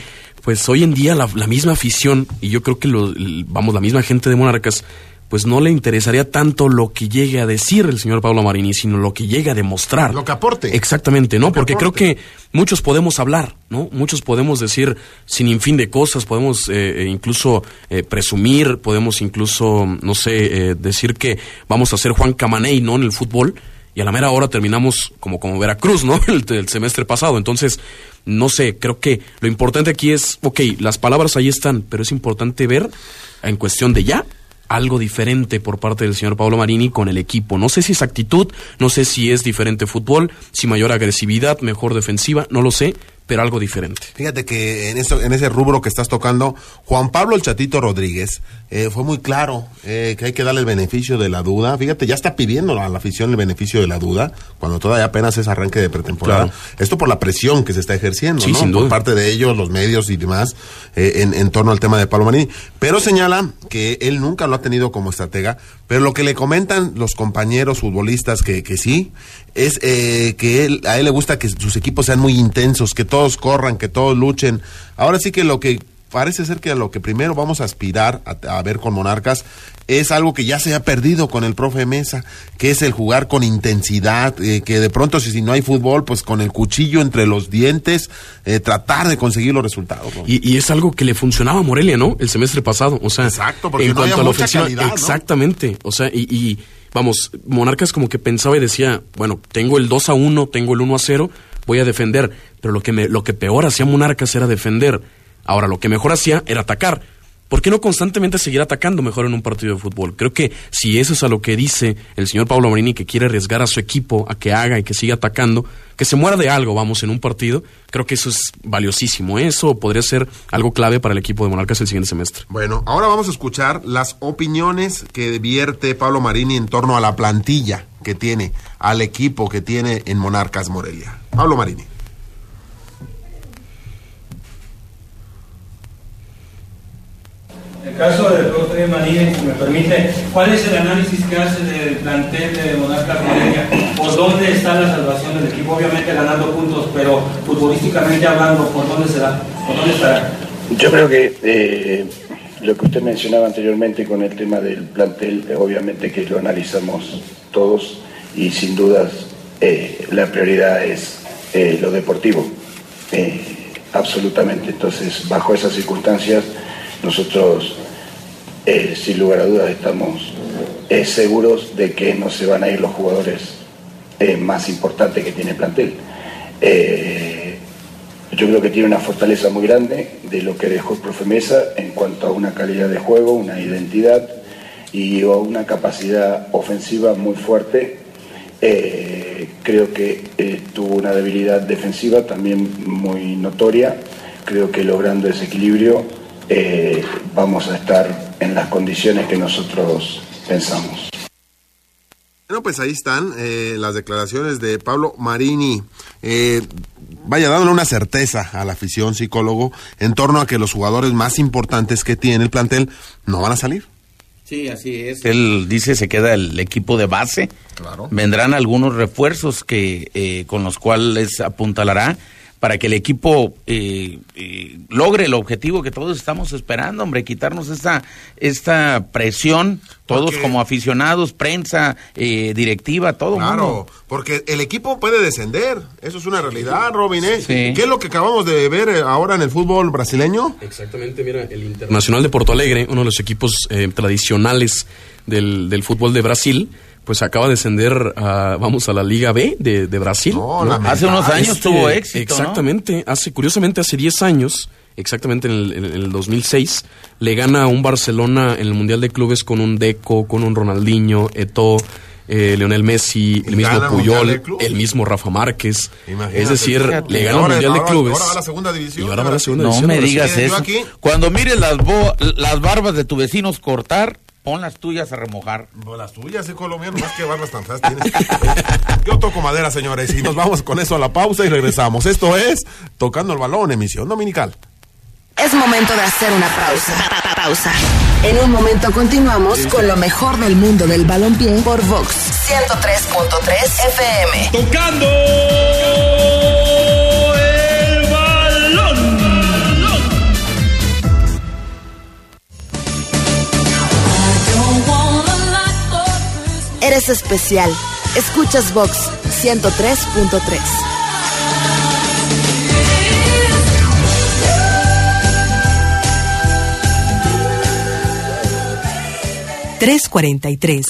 pues hoy en día la misma afición, y yo creo que la misma gente de Monarcas, pues no le interesaría tanto lo que llegue a decir el señor Pablo Marini, sino lo que llegue a demostrar. Lo que aporte. Exactamente, ¿no? Porque creo que muchos podemos hablar, ¿no? Muchos podemos decir sin fin de cosas, podemos incluso presumir, podemos incluso, no sé, decir que vamos a ser Juan Camaney, ¿no? En el fútbol, y a la mera hora terminamos como Veracruz, ¿no? El semestre pasado. Entonces, no sé, creo que lo importante aquí es, las palabras ahí están, pero es importante ver en cuestión de ya algo diferente por parte del señor Pablo Marini con el equipo. No sé si es actitud, no sé si es diferente fútbol, si mayor agresividad, mejor defensiva, no lo sé, pero algo diferente. Fíjate que en ese rubro que estás tocando, Juan Pablo el Chatito Rodríguez fue muy claro que hay que darle el beneficio de la duda. Fíjate, ya está pidiendo a la afición el beneficio de la duda, cuando todavía apenas es arranque de pretemporada. Claro. Esto por la presión que se está ejerciendo, sí, ¿no? Sin duda. Por parte de ellos, los medios y demás, en torno al tema de Pablo Marini. Pero señala que él nunca lo ha tenido como estratega, pero lo que le comentan los compañeros futbolistas que sí, es que a él le gusta que sus equipos sean muy intensos, que todos corran, que todos luchen. Ahora sí que lo que parece ser que a lo que primero vamos a aspirar a ver con Monarcas es algo que ya se ha perdido con el profe Mesa, que es el jugar con intensidad, que de pronto si no hay fútbol, pues con el cuchillo entre los dientes, tratar de conseguir los resultados, ¿no? Y es algo que le funcionaba a Morelia, ¿no? El semestre pasado, o sea, exacto, porque en no cuanto había a la mucha ofensiva, calidad, ¿no? Exactamente, o sea, y vamos, Monarcas como que pensaba y decía, bueno, tengo el 2-1, tengo el 1-0, voy a defender, pero lo que peor hacía Monarcas era defender. Ahora, lo que mejor hacía era atacar. ¿Por qué no constantemente seguir atacando mejor en un partido de fútbol? Creo que si eso es a lo que dice el señor Pablo Marini, que quiere arriesgar a su equipo a que haga y que siga atacando, que se muera de algo, vamos, en un partido, creo que eso es valiosísimo. Eso podría ser algo clave para el equipo de Monarcas el siguiente semestre. Bueno, ahora vamos a escuchar las opiniones que vierte Pablo Marini en torno a la plantilla que tiene, al equipo que tiene en Monarcas Morelia. Pablo Marini. En el caso del profe Marini, si me permite, ¿cuál es el análisis que hace del plantel de Monarcas Morelia? ¿Por dónde está la salvación del equipo? Obviamente ganando puntos, pero futbolísticamente hablando, ¿por dónde será? ¿Por dónde estará? Yo creo que lo que usted mencionaba anteriormente con el tema del plantel, obviamente que lo analizamos todos y sin dudas la prioridad es lo deportivo, absolutamente. Entonces, bajo esas circunstancias, nosotros, sin lugar a dudas, estamos seguros de que no se van a ir los jugadores más importantes que tiene el plantel. Yo creo que tiene una fortaleza muy grande de lo que dejó el profe Mesa en cuanto a una calidad de juego, una identidad y una capacidad ofensiva muy fuerte. Creo que tuvo una debilidad defensiva también muy notoria. Creo que logrando ese equilibrio vamos a estar en las condiciones que nosotros pensamos. Bueno, pues ahí están las declaraciones de Pablo Marini. Vaya, dándole una certeza a la afición, psicólogo, en torno a que los jugadores más importantes que tiene el plantel no van a salir. Sí, así es. Él dice se queda el equipo de base. Claro. Vendrán algunos refuerzos que con los cuales apuntalará para que el equipo logre el objetivo que todos estamos esperando, hombre, quitarnos esta presión, todos como aficionados, prensa, directiva, todo el mundo. Claro, porque el equipo puede descender, eso es una realidad, Robin, ¿eh? Sí. ¿Qué es lo que acabamos de ver ahora en el fútbol brasileño? Exactamente, mira, el Internacional de Porto Alegre, uno de los equipos tradicionales del fútbol de Brasil, pues acaba de descender a la Liga B de Brasil. No, ¿no? Hace unos años tuvo éxito, exactamente, ¿no? Curiosamente hace 10 años, exactamente en el 2006, le gana a un Barcelona en el Mundial de Clubes con un Deco, con un Ronaldinho, Eto'o, Lionel Messi, el mismo Puyol, el mismo Rafa Márquez. Imagínate, es decir, fíjate, le gana el Mundial de Clubes. Ahora va a la segunda división. Y ahora va a la segunda No división. me digas Yo eso. aquí- Cuando mires las barbas de tu vecinos cortar, pon las tuyas a remojar. No, las tuyas, colombiano, más que barbas tan feas tienes. Yo toco madera, señores, y nos vamos con eso a la pausa y regresamos. Esto es Tocando el Balón, emisión dominical. Es momento de hacer una pausa. En un momento continuamos con lo mejor del mundo del balompié por Vox 103.3 FM. Tocando el balón. Eres especial. Escuchas Vox 103.3. .343.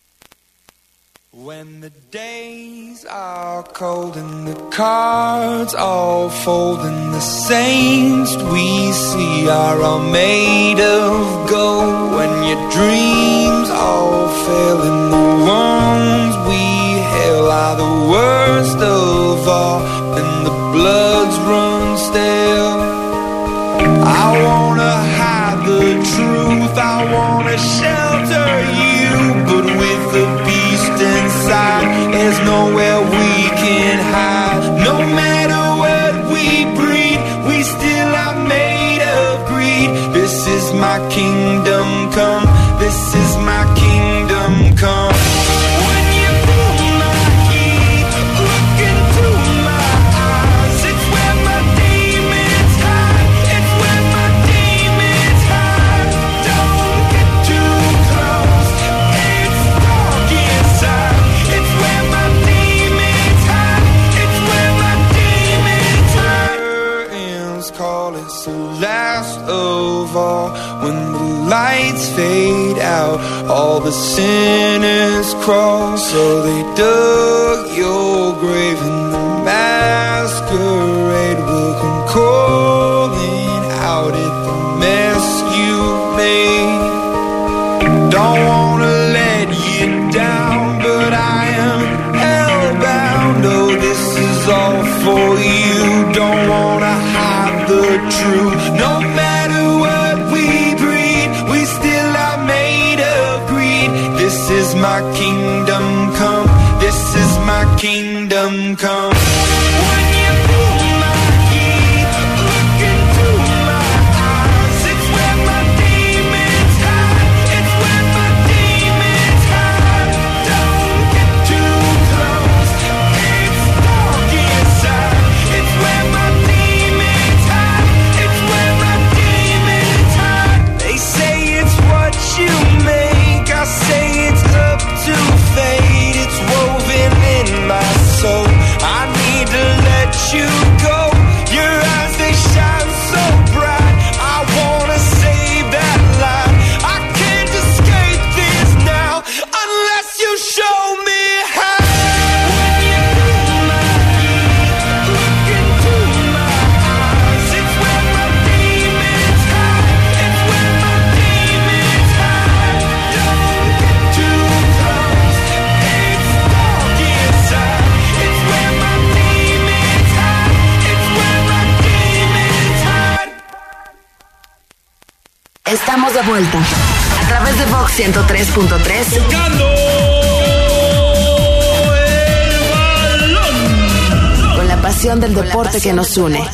When the days are cold and the cards all fold and the saints we see are all made of gold, when your dreams all fail and the ones we hail are the worst of all and the bloods run stale, I wanna hide the truth, I wanna shelter you, but with the beast inside, there's nowhere we can hide. No matter what we breed, we still are made of greed. This is my kingdom come, this is my kingdom come. When you feel my heat, look into my eyes, it's where my demons hide, it's where my demons hide. Don't get too close, it's dark inside, it's where my demons hide, it's where my demons hide. Curtains call, it's the last of all. When the lights fade out, all the sinners crawl. So they dug your grave and the masquerade will come calling out at the mess you made. Don't wanna let you down, but I am hellbound. Oh, this is all for you. Don't wanna hide the truth. No matter what we breed, we still are made of greed. This is my kingdom come, this is my kingdom come. When you feel my heat, look into my eyes, it's where my demons hide, it's where my demons hide. Don't get too close, it's dark inside, it's where my demons hide, it's where my demons hide. They say it's what you make, I say it's up to fate. It's woven in my soul, I need to let you go. Your eyes, they shine so bright, I wanna save that light. I can't escape this now, unless you show me how. When you feel my heat, look into my eyes, it's where my demons hide, it's where my demons hide. Don't get too close, it's dark inside, it's where my demons hide, it's where my demons hide. Estamos de vuelta a través de Vox 103.3. Tocando el balón. Con la pasión del deporte que nos une.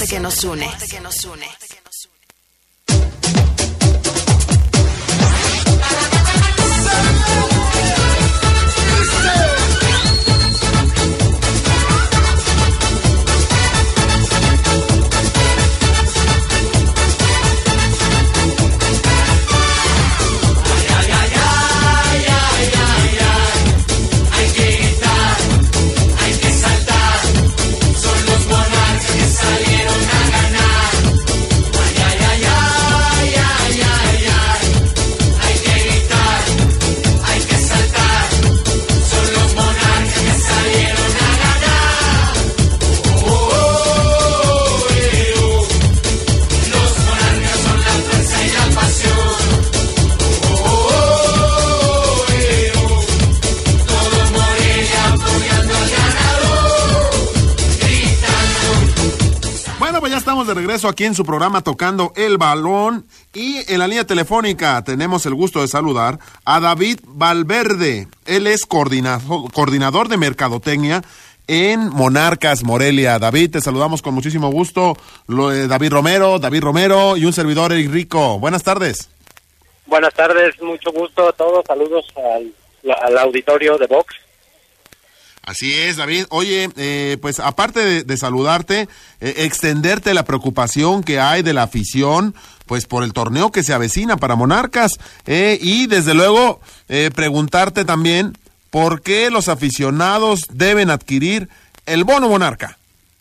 De regreso aquí en su programa Tocando el Balón, y en la línea telefónica tenemos el gusto de saludar a David Valverde. Él es coordinador de mercadotecnia en Monarcas Morelia. David, te saludamos con muchísimo gusto. David Romero y un servidor, Eric Rico. Buenas tardes. Buenas tardes, mucho gusto a todos. Saludos al auditorio de Vox. Así es, David. Oye, pues aparte de saludarte, extenderte la preocupación que hay de la afición, pues por el torneo que se avecina para Monarcas, y desde luego preguntarte también ¿por qué los aficionados deben adquirir el bono Monarca?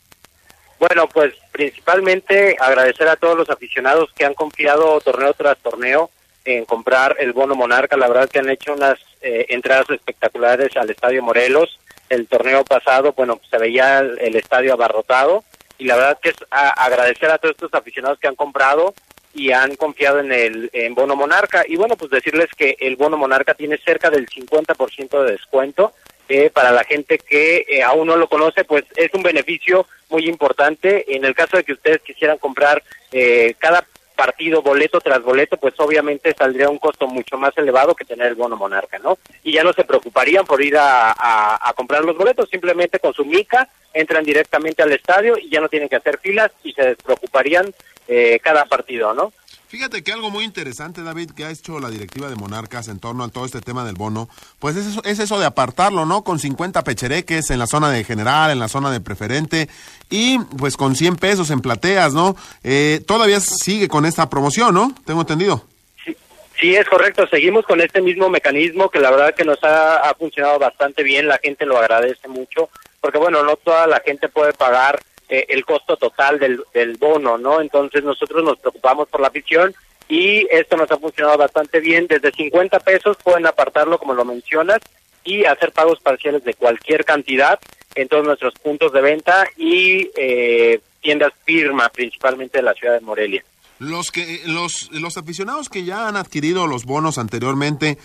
Bueno, pues principalmente agradecer a todos los aficionados que han confiado torneo tras torneo en comprar el bono Monarca. La verdad que han hecho unas entradas espectaculares al Estadio Morelos. El torneo pasado, bueno, se veía el estadio abarrotado, y la verdad que es agradecer a todos estos aficionados que han comprado y han confiado en bono Monarca. Y bueno, pues decirles que el bono Monarca tiene cerca del 50% de descuento. Para la gente que aún no lo conoce, pues es un beneficio muy importante. En el caso de que ustedes quisieran comprar cada partido boleto tras boleto, pues obviamente saldría un costo mucho más elevado que tener el bono Monarca, ¿no? Y ya no se preocuparían por ir a comprar los boletos, simplemente con su mica entran directamente al estadio y ya no tienen que hacer filas y se despreocuparían cada partido, ¿no? Fíjate que algo muy interesante, David, que ha hecho la directiva de Monarcas en torno a todo este tema del bono, pues es eso de apartarlo, ¿no? Con 50 pechereques en la zona de general, en la zona de preferente, y pues con 100 pesos en plateas, ¿no? Todavía sigue con esta promoción, ¿no? Tengo entendido. Sí, es correcto. Seguimos con este mismo mecanismo que la verdad que nos ha funcionado bastante bien. La gente lo agradece mucho, porque bueno, no toda la gente puede pagar el costo total del bono, ¿no? Entonces nosotros nos preocupamos por la afición y esto nos ha funcionado bastante bien. Desde 50 pesos pueden apartarlo, como lo mencionas, y hacer pagos parciales de cualquier cantidad en todos nuestros puntos de venta y tiendas Firma, principalmente de la ciudad de Morelia. Los aficionados que ya han adquirido los bonos anteriormente,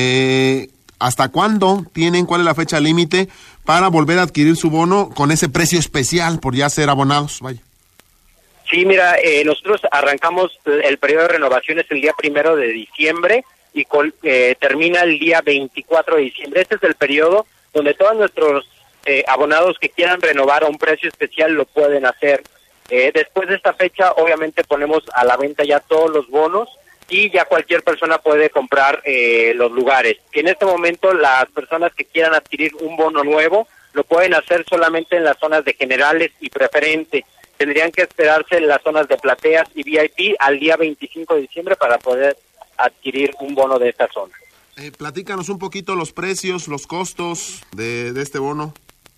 ¿hasta cuándo tienen, cuál es la fecha límite para volver a adquirir su bono con ese precio especial por ya ser abonados? Vaya. Sí, mira, nosotros arrancamos el periodo de renovaciones el día 1 de diciembre y termina el día 24 de diciembre. Este es el periodo donde todos nuestros abonados que quieran renovar a un precio especial lo pueden hacer. Después de esta fecha, obviamente ponemos a la venta ya todos los bonos y ya cualquier persona puede comprar los lugares. En este momento, las personas que quieran adquirir un bono nuevo lo pueden hacer solamente en las zonas de generales y preferente. Tendrían que esperarse en las zonas de plateas y VIP al día 25 de diciembre para poder adquirir un bono de esta zona. Platícanos un poquito los precios, los costos de este bono.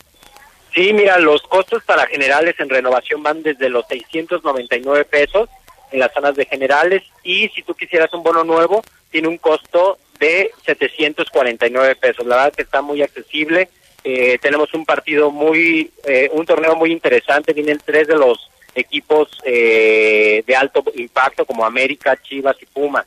Sí, mira, los costos para generales en renovación van desde los 699 pesos en las zonas de generales, y si tú quisieras un bono nuevo, tiene un costo de 749 pesos. La verdad que está muy accesible. Tenemos un torneo muy interesante. Vienen 3 de los equipos de alto impacto como América, Chivas y Pumas.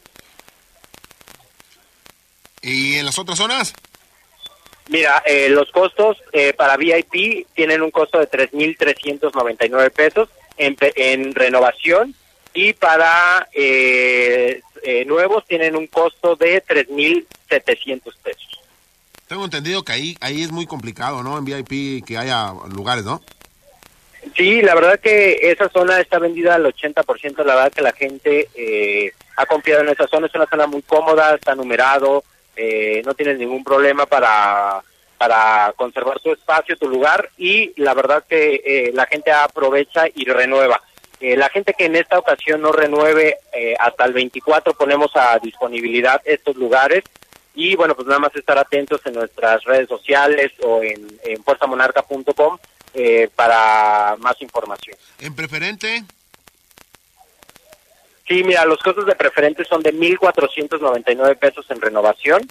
¿Y en las otras zonas? Mira, los costos para VIP tienen un costo de 3,399 pesos en renovación, y para nuevos tienen un costo de 3,700 pesos. Tengo entendido que ahí es muy complicado, ¿no? En VIP que haya lugares, ¿no? Sí, la verdad que esa zona está vendida al 80%. La verdad que la gente ha confiado en esa zona. Es una zona muy cómoda, está numerado. No tienes ningún problema para conservar tu espacio, tu lugar, y la verdad que la gente aprovecha y renueva. La gente que en esta ocasión no renueve hasta el 24 ponemos a disponibilidad estos lugares, y bueno, pues nada más estar atentos en nuestras redes sociales o en fuerzamonarca.com para más información. ¿En preferente? Sí, mira, los costos de preferente son de 1,499 pesos en renovación.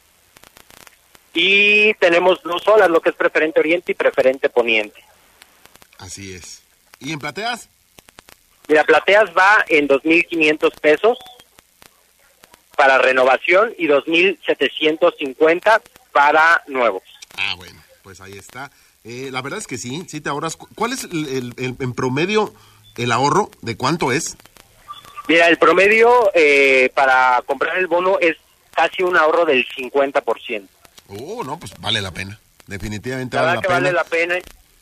Y tenemos 2 zonas, lo que es preferente oriente y preferente poniente. Así es. ¿Y en plateas? Mira, plateas va en 2,500 pesos para renovación y 2,750 para nuevos. Ah, bueno, pues ahí está. La verdad es que sí te ahorras. ¿Cuál es en promedio el ahorro? ¿De cuánto es? Mira, el promedio para comprar el bono es casi un ahorro del 50%. No, pues vale la pena. Definitivamente vale la pena.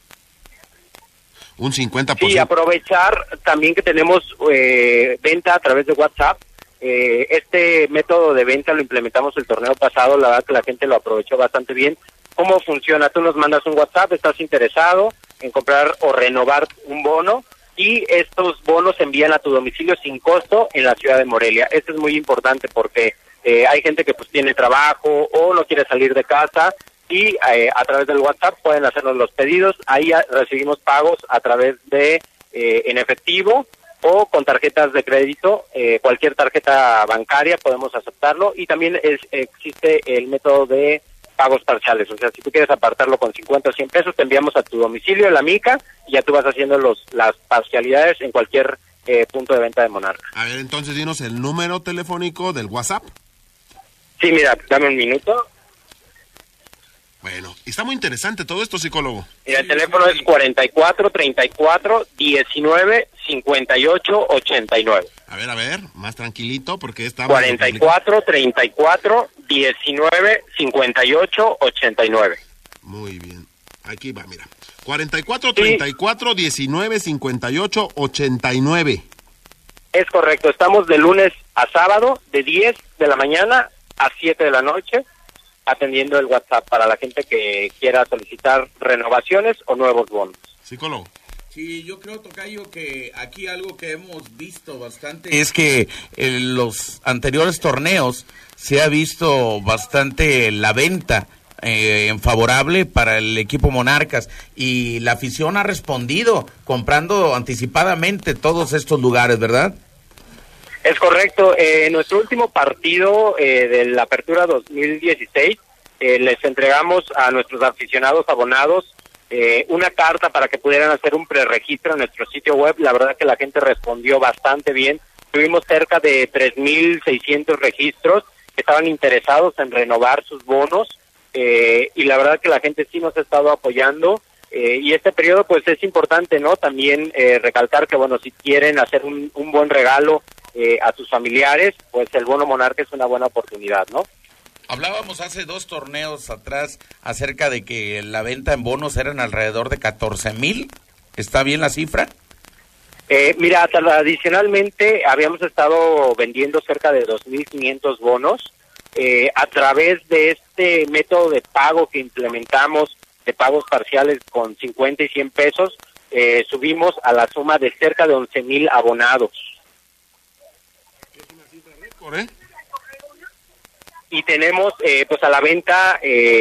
Un 50%. Sí, aprovechar también que tenemos venta a través de WhatsApp. Este método de venta lo implementamos el torneo pasado. La verdad que la gente lo aprovechó bastante bien. ¿Cómo funciona? Tú nos mandas un WhatsApp, estás interesado en comprar o renovar un bono, y estos bonos se envían a tu domicilio sin costo en la ciudad de Morelia. Esto es muy importante porque hay gente que pues tiene trabajo o no quiere salir de casa y a través del WhatsApp pueden hacernos los pedidos. Ahí recibimos pagos a través de en efectivo o con tarjetas de crédito, cualquier tarjeta bancaria podemos aceptarlo, y también existe el método de pagos parciales. O sea, si tú quieres apartarlo con 50 o 100 pesos, te enviamos a tu domicilio la mica y ya tú vas haciendo las parcialidades en cualquier punto de venta de Monarca. A ver, entonces dinos el número telefónico del WhatsApp. Sí, mira, dame un minuto. Bueno, está muy interesante todo esto, psicólogo. Mira, el teléfono es 44 34 19 58 89. A ver, más tranquilito porque está... 44 34 19 58 89. Muy bien, aquí va, mira. 44 34 19 58 89. Es correcto, estamos de lunes a sábado, de 10 de la mañana a 7 de la noche, atendiendo el WhatsApp para la gente que quiera solicitar renovaciones o nuevos bonos. Psicólogo. Sí, yo creo, tocayo, que aquí algo que hemos visto bastante es que en los anteriores torneos se ha visto bastante la venta favorable para el equipo Monarcas, y la afición ha respondido comprando anticipadamente todos estos lugares, ¿verdad? Es correcto. En nuestro último partido de la Apertura 2016 les entregamos a nuestros aficionados abonados una carta para que pudieran hacer un preregistro en nuestro sitio web. La verdad que la gente respondió bastante bien. Tuvimos cerca de 3,600 registros que estaban interesados en renovar sus bonos, y la verdad que la gente sí nos ha estado apoyando, y este periodo pues es importante, ¿no? También recalcar que, bueno, si quieren hacer un buen regalo a sus familiares, pues el bono Monarca es una buena oportunidad, ¿no? Hablábamos hace 2 torneos atrás acerca de que la venta en bonos eran alrededor de 14,000. ¿Está bien la cifra? Mira, adicionalmente habíamos estado vendiendo cerca de 2,500 bonos. A través de este método de pago que implementamos, de pagos parciales con 50 y 100 pesos, subimos a la suma de cerca de 11,000 abonados. Es una cifra récord, ¿eh? Y tenemos pues a la venta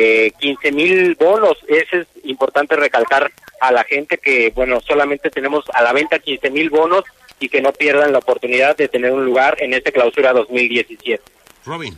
15,000 bonos. Eso es importante recalcar a la gente que, bueno, solamente tenemos a la venta 15,000 bonos y que no pierdan la oportunidad de tener un lugar en esta clausura 2017. Robin.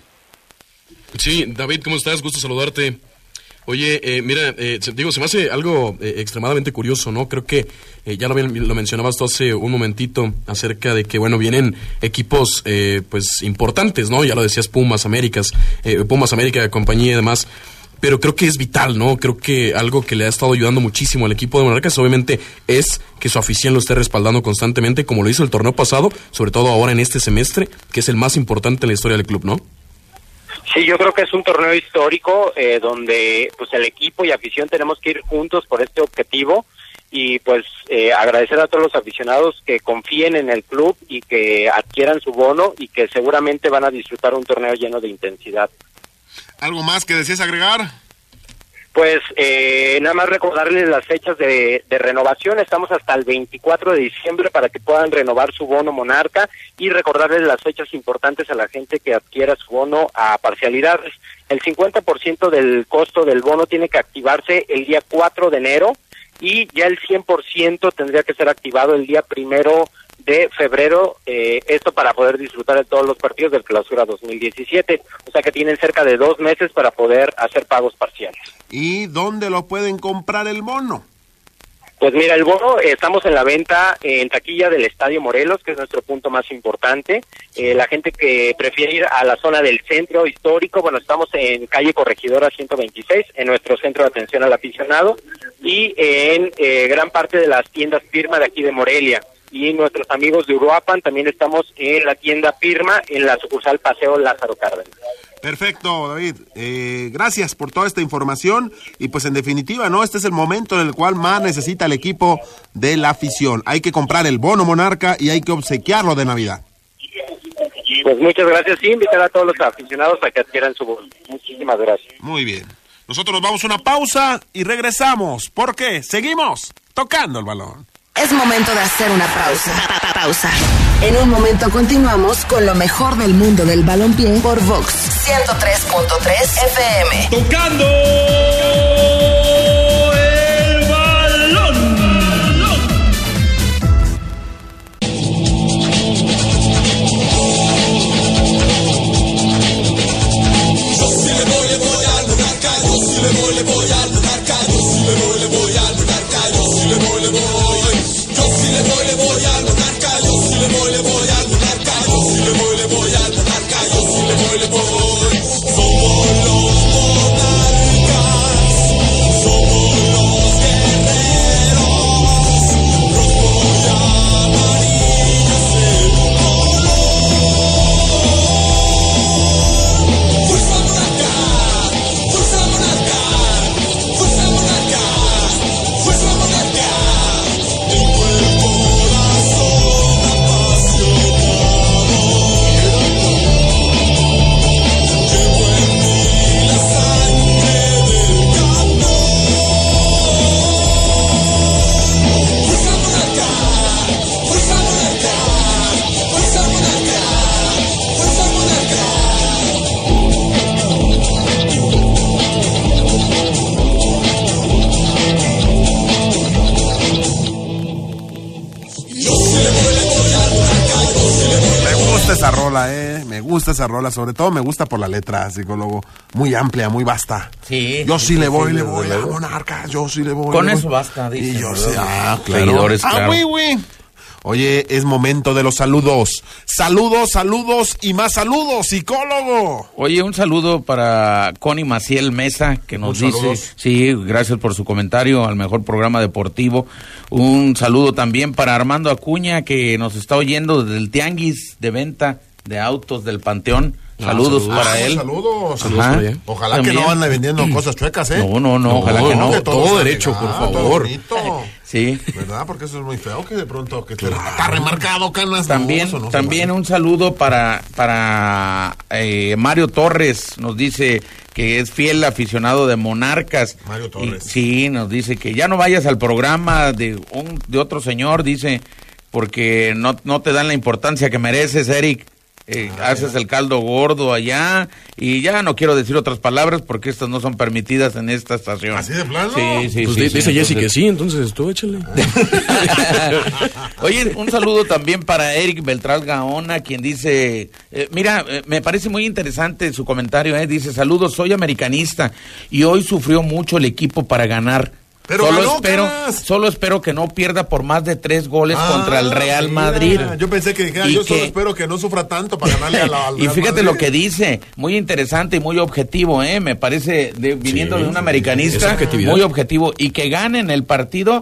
Sí, David, ¿cómo estás? Gusto saludarte. Oye, mira, digo, se me hace algo extremadamente curioso, ¿no? Creo que ya lo mencionabas tú hace un momentito acerca de que, bueno, vienen equipos pues importantes, ¿no? Ya lo decías, Pumas América, compañía y demás. Pero creo que es vital, ¿no? Creo que algo que le ha estado ayudando muchísimo al equipo de Monarcas, obviamente, es que su afición lo esté respaldando constantemente, como lo hizo el torneo pasado, sobre todo ahora en este semestre, que es el más importante en la historia del club, ¿no? Sí, yo creo que es un torneo histórico donde pues el equipo y afición tenemos que ir juntos por este objetivo, y pues agradecer a todos los aficionados que confíen en el club y que adquieran su bono y que seguramente van a disfrutar un torneo lleno de intensidad. ¿Algo más que desees agregar? Pues nada más recordarles las fechas de renovación. Estamos hasta el 24 de diciembre para que puedan renovar su bono Monarca, y recordarles las fechas importantes a la gente que adquiera su bono a parcialidades. El 50% del costo del bono tiene que activarse el día 4 de enero y ya el 100% tendría que ser activado el día 1 de febrero, esto para poder disfrutar de todos los partidos del Clausura 2017, o sea que tienen cerca de 2 meses para poder hacer pagos parciales. ¿Y dónde lo pueden comprar el bono? Pues mira, el bono estamos en la venta en taquilla del Estadio Morelos, que es nuestro punto más importante. La gente que prefiere ir a la zona del centro histórico, bueno, estamos en calle Corregidora 126, en nuestro centro de atención al aficionado, y en gran parte de las tiendas Pirma de aquí de Morelia. Y nuestros amigos de Uruapan también estamos en la tienda Pirma, en la sucursal Paseo Lázaro Cárdenas. Perfecto, David. Gracias por toda esta información. Y pues en definitiva, ¿no? Este es el momento en el cual más necesita el equipo de la afición. Hay que comprar el bono Monarca y hay que obsequiarlo de Navidad. Pues muchas gracias. Sí, invitar a todos los aficionados a que adquieran su bono. Muchísimas gracias. Muy bien. Nosotros nos vamos a una pausa y regresamos. ¿Por qué? Seguimos tocando el balón. Es momento de hacer una pausa. En un momento continuamos con lo mejor del mundo del balompié por Vox 103.3 FM. ¡Tocando rola, me gusta esa rola, sobre todo me gusta por la letra, psicólogo, muy amplia, muy vasta. Sí. Yo sí le voy a Monarcas, yo sí le voy. Con eso basta, dice. Y yo sé, claro. Seguidores, claro. Güey. Oye, es momento de los saludos. Saludos y más saludos, psicólogo. Oye, un saludo para Connie Maciel Mesa, que nos dice, saludos. sí, gracias por su comentario al mejor programa deportivo. Un saludo también para Armando Acuña, que nos está oyendo desde el Tianguis de Venta de Autos del Panteón. Saludos para él. Saludos. Ojalá También. que no ande vendiendo cosas chuecas, No, ojalá que no. Todo derecho, por favor. Sí. ¿Verdad? Porque eso es muy feo, que de pronto que está remarcado, canas. También, no también un saludo para Mario Torres, nos dice que es fiel aficionado de Monarcas. Mario Torres. Sí, nos dice que ya no vayas al programa de otro señor, dice, porque no te dan la importancia que mereces, Eric. Haces el caldo gordo allá y ya no quiero decir otras palabras porque estas no son permitidas en esta estación. ¿Así de plano? Sí, pues dice Jessy que sí, entonces tú échale. Oye, un saludo también para Eric Beltrán Gaona, quien dice, me parece muy interesante su comentario, dice, saludos, soy americanista y hoy sufrió mucho el equipo para ganar. Pero Solo espero que no pierda por más de 3 goles contra el Real Madrid. Yo pensé que dijera, yo solo espero que no sufra tanto para ganarle al Real Y fíjate Madrid. lo que dice, muy interesante y muy objetivo, me parece, viniendo de un americanista, muy objetivo, y que ganen el partido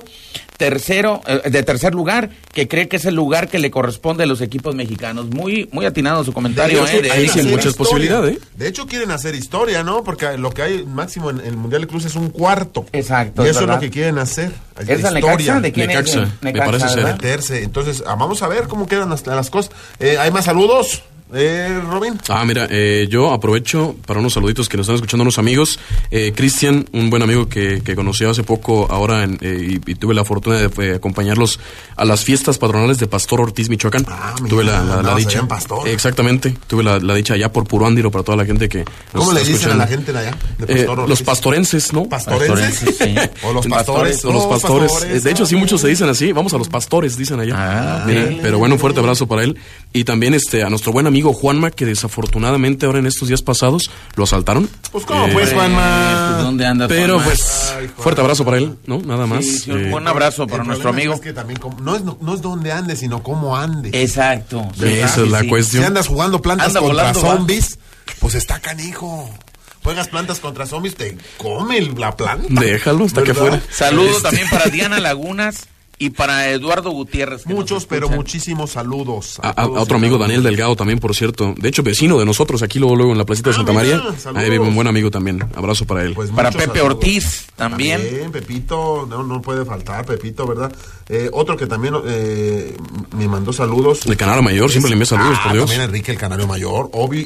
de tercer lugar, que cree que es el lugar que le corresponde a los equipos mexicanos. Muy atinado su comentario, ahí sí hay muchas posibilidades. De hecho, quieren hacer historia, ¿no? Porque lo que hay máximo en el Mundial de Clubes es un cuarto. Exacto. Y eso es lo que quieren hacer. ¿Es la Necaxa? ¿De quién Necaxa, es? me parece ser. Meterse. Entonces, vamos a ver cómo quedan las cosas. ¿Hay más saludos? Robin. Mira, yo aprovecho para unos saluditos que nos están escuchando unos amigos. Cristian, un buen amigo que conocí hace poco ahora y tuve la fortuna de acompañarlos a las fiestas patronales de Pastor Ortiz, Michoacán. Tuve la dicha. Exactamente, tuve la dicha allá por Puruándiro para toda la gente que ¿Cómo le dicen a la gente de allá? De los pastorenses, ¿no? ¿Pastorenses? Sí. O los pastores. O los pastores. De hecho, sí, muchos se dicen así. Vamos a los pastores, dicen allá. Mira, pero bueno, un fuerte abrazo para él. Y también a nuestro buen amigo Juanma, que desafortunadamente ahora en estos días pasados lo asaltaron. Pues cómo pues, Juanma. ¿Dónde andas, pero Juanma? Pues fuerte abrazo para él, ¿no? Nada más. Sí, un buen abrazo para nuestro amigo. Es que también no es donde ande, sino cómo ande. Exacto. Esa es la cuestión. Si andas jugando plantas contra zombies, pues está canijo. Juegas plantas contra zombies, te come la planta. Déjalo hasta que fuera. Saludos también para Diana Lagunas y para Eduardo Gutiérrez. Muchos, pero muchísimos saludos. A otro amigo, Daniel Delgado, también, por cierto. De hecho, vecino de nosotros, aquí luego en la placita de Santa María. Ahí vive un buen amigo también. Abrazo para él. Pues para Pepe saludos. Ortiz, también. Pepito, no puede faltar, Pepito, ¿verdad? Otro que también me mandó saludos. El Canario Mayor, siempre le envío saludos, por Dios. También Enrique, el Canario Mayor. Obi,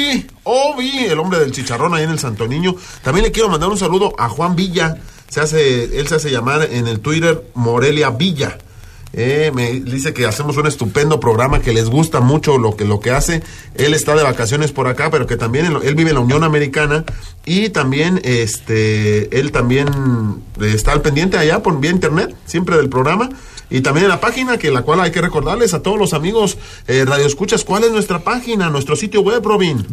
el hombre del chicharrón ahí en el Santo Niño. También le quiero mandar un saludo a Juan Villa. Él se hace llamar en el Twitter Morelia Villa. Me dice que hacemos un estupendo programa, que les gusta mucho lo que hace. Él está de vacaciones por acá, pero que también él vive en la Unión Americana y también él también está al pendiente allá vía internet, siempre del programa. Y también en la página, la cual hay que recordarles a todos los amigos radioescuchas, ¿cuál es nuestra página, nuestro sitio web, Robin?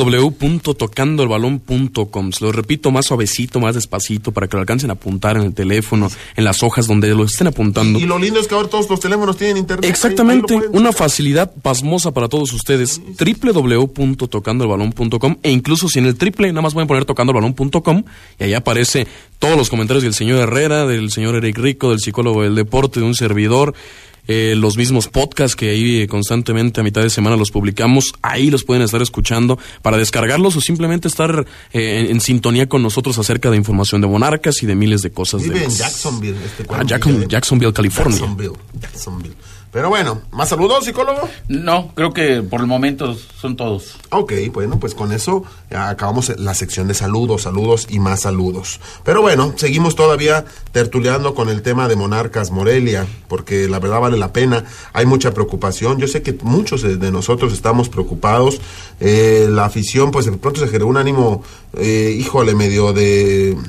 www.tocandoelbalon.com. Se lo repito más suavecito, más despacito, para que lo alcancen a apuntar en el teléfono, en las hojas donde lo estén apuntando. Y lo lindo es que ahora todos los teléfonos tienen internet. Exactamente, ahí una facilidad pasmosa para todos ustedes. www.tocandoelbalon.com, e incluso si en el triple nada más pueden poner tocandoelbalon.com y ahí aparece todos los comentarios del señor Herrera, del señor Eric Rico, del psicólogo del deporte, de un servidor, los mismos podcasts que ahí constantemente a mitad de semana los publicamos, ahí los pueden estar escuchando para descargarlos o simplemente estar en sintonía con nosotros acerca de información de Monarcas y de miles de cosas. Vive en Jacksonville. Jacksonville, California. Jacksonville. Pero bueno, ¿más saludos, psicólogo? No, creo que por el momento son todos. Ok, bueno, pues con eso acabamos la sección de saludos y más saludos. Pero bueno, seguimos todavía tertuleando con el tema de Monarcas Morelia, porque la verdad vale la pena, hay mucha preocupación. Yo sé que muchos de nosotros estamos preocupados. La afición, pues de pronto se generó un ánimo, medio de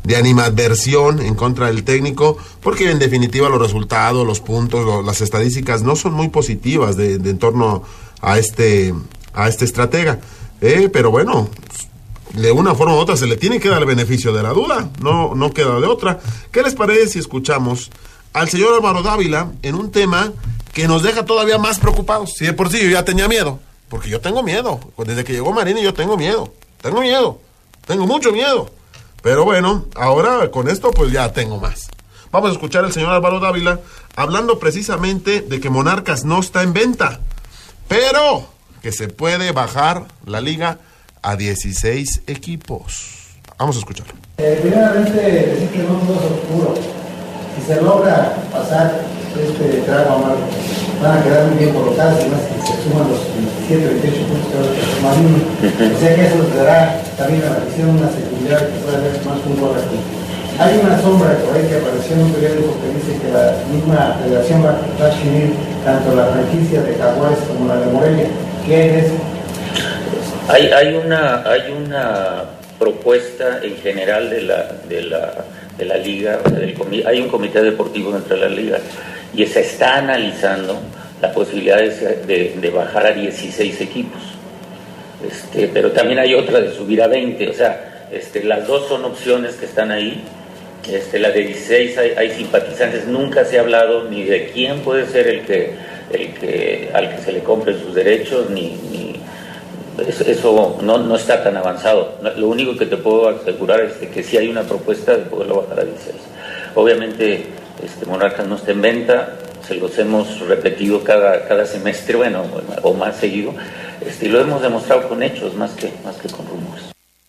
de animadversión en contra del técnico, porque en definitiva los resultados, los puntos, las estadísticas no son muy positivas de en torno a este estratega. Pero bueno, de una forma u otra se le tiene que dar el beneficio de la duda, no queda de otra. ¿Qué les parece si escuchamos al señor Álvaro Dávila en un tema que nos deja todavía más preocupados? Si de por sí yo ya tenía miedo, porque yo tengo miedo, desde que llegó Marini yo tengo mucho miedo, pero bueno, ahora con esto pues ya tengo más. Vamos a escuchar al señor Álvaro Dávila hablando precisamente de que Monarcas no está en venta, pero que se puede bajar la liga a 16 equipos. Vamos a escucharlo. Primeramente, decir que no todo es oscuro. Si se logra pasar este trago amargo, van a quedar muy bien colocadas, además que se suman los 27, 28 puntos que va a hacer Marini. O sea que eso les dará también a la afición una seguridad que pueda haber más fútbol aquí. Hay una sombra por ahí que apareció en un periódico que dice que la misma federación va a adquirir tanto la franquicia de Jaguares como la de Morelia. ¿Qué hay de eso? Hay una propuesta en general de la liga, hay un comité deportivo dentro de la liga y se está analizando la posibilidad de bajar a 16 equipos, pero también hay otra de subir a 20, o sea, las dos son opciones que están ahí. La de 16 hay simpatizantes, nunca se ha hablado ni de quién puede ser al que se le compren sus derechos, ni eso no está tan avanzado. Lo único que te puedo asegurar es que sí hay una propuesta de poderlo bajar a 16. Obviamente Monarcas no está en venta, se los hemos repetido cada semestre, o más seguido, y lo hemos demostrado con hechos más que con rumores.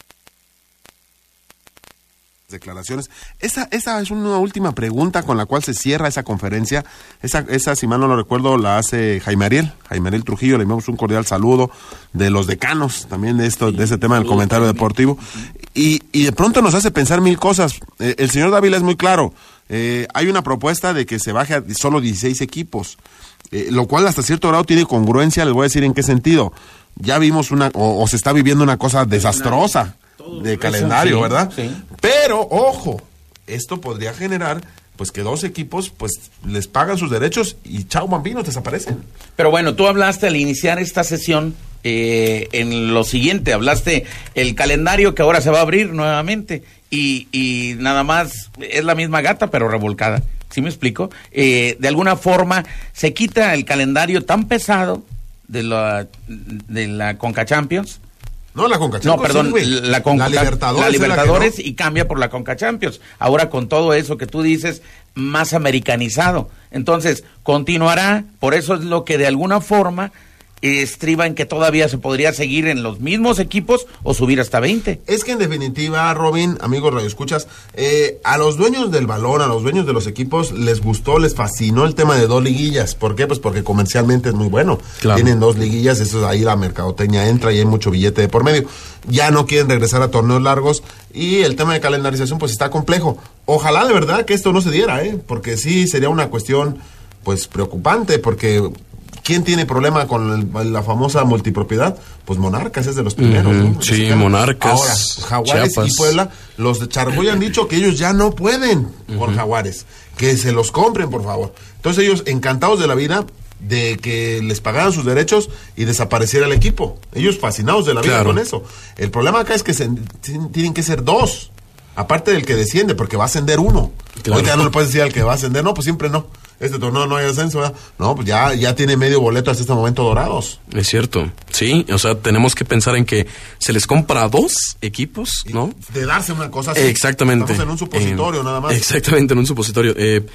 Declaraciones. Esa es una última pregunta con la cual se cierra esa conferencia. Esa, si mal no lo recuerdo, la hace Jaime Ariel Trujillo. Le enviamos un cordial saludo de los decanos también de ese tema del comentario deportivo. Y de pronto nos hace pensar mil cosas. El señor Dávila es muy claro. Hay una propuesta de que se baje a solo 16 equipos, lo cual hasta cierto grado tiene congruencia. Les voy a decir en qué sentido. Ya vimos o se está viviendo una cosa desastrosa de calendario, ¿verdad? Sí. Pero, ojo, esto podría generar, pues, que dos equipos, pues, les pagan sus derechos y chao, bambinos, desaparecen. Pero bueno, tú hablaste al iniciar esta sesión en lo siguiente, hablaste el calendario que ahora se va a abrir nuevamente y nada más es la misma gata, pero revolcada. ¿Sí me explico? De alguna forma se quita el calendario tan pesado de la Conca Champions. No, la Conca Champions. No, perdón, la Libertadores y cambia por la Conca Champions. Ahora con todo eso que tú dices, más americanizado. Entonces, continuará, por eso es lo que de alguna forma estriba en que todavía se podría seguir en los mismos equipos o subir hasta 20. Es que en definitiva, Robin, amigos radioescuchas, a los dueños del balón, a los dueños de los equipos les gustó, les fascinó el tema de 2 liguillas. ¿Por qué? Pues porque comercialmente es muy bueno. Claro. Tienen 2 liguillas, eso es ahí la mercadotecnia entra y hay mucho billete de por medio. Ya no quieren regresar a torneos largos y el tema de calendarización pues está complejo. Ojalá de verdad que esto no se diera, porque sí sería una cuestión pues preocupante, porque ¿quién tiene problema con la famosa multipropiedad? Pues Monarcas es de los primeros, ¿no? Sí, Monarcas. Ahora, Jaguares Chiapas y Puebla, los de Chargoy han dicho que ellos ya no pueden con Jaguares, que se los compren, por favor. Entonces ellos encantados de la vida de que les pagaran sus derechos y desapareciera el equipo. Ellos fascinados de la vida con eso. El problema acá es que tienen que ser 2, aparte del que desciende, porque va a ascender uno. Claro. Ahorita ya no le puedes decir al que va a ascender, no, pues siempre no. Este torneo no hay ascenso, ¿verdad? No, pues ya tiene medio boleto hasta este momento Dorados. Es cierto, sí, o sea, tenemos que pensar en que se les compra 2 equipos, ¿no? De darse una cosa así. Exactamente. Estamos en un supositorio nada más. Exactamente, en un supositorio.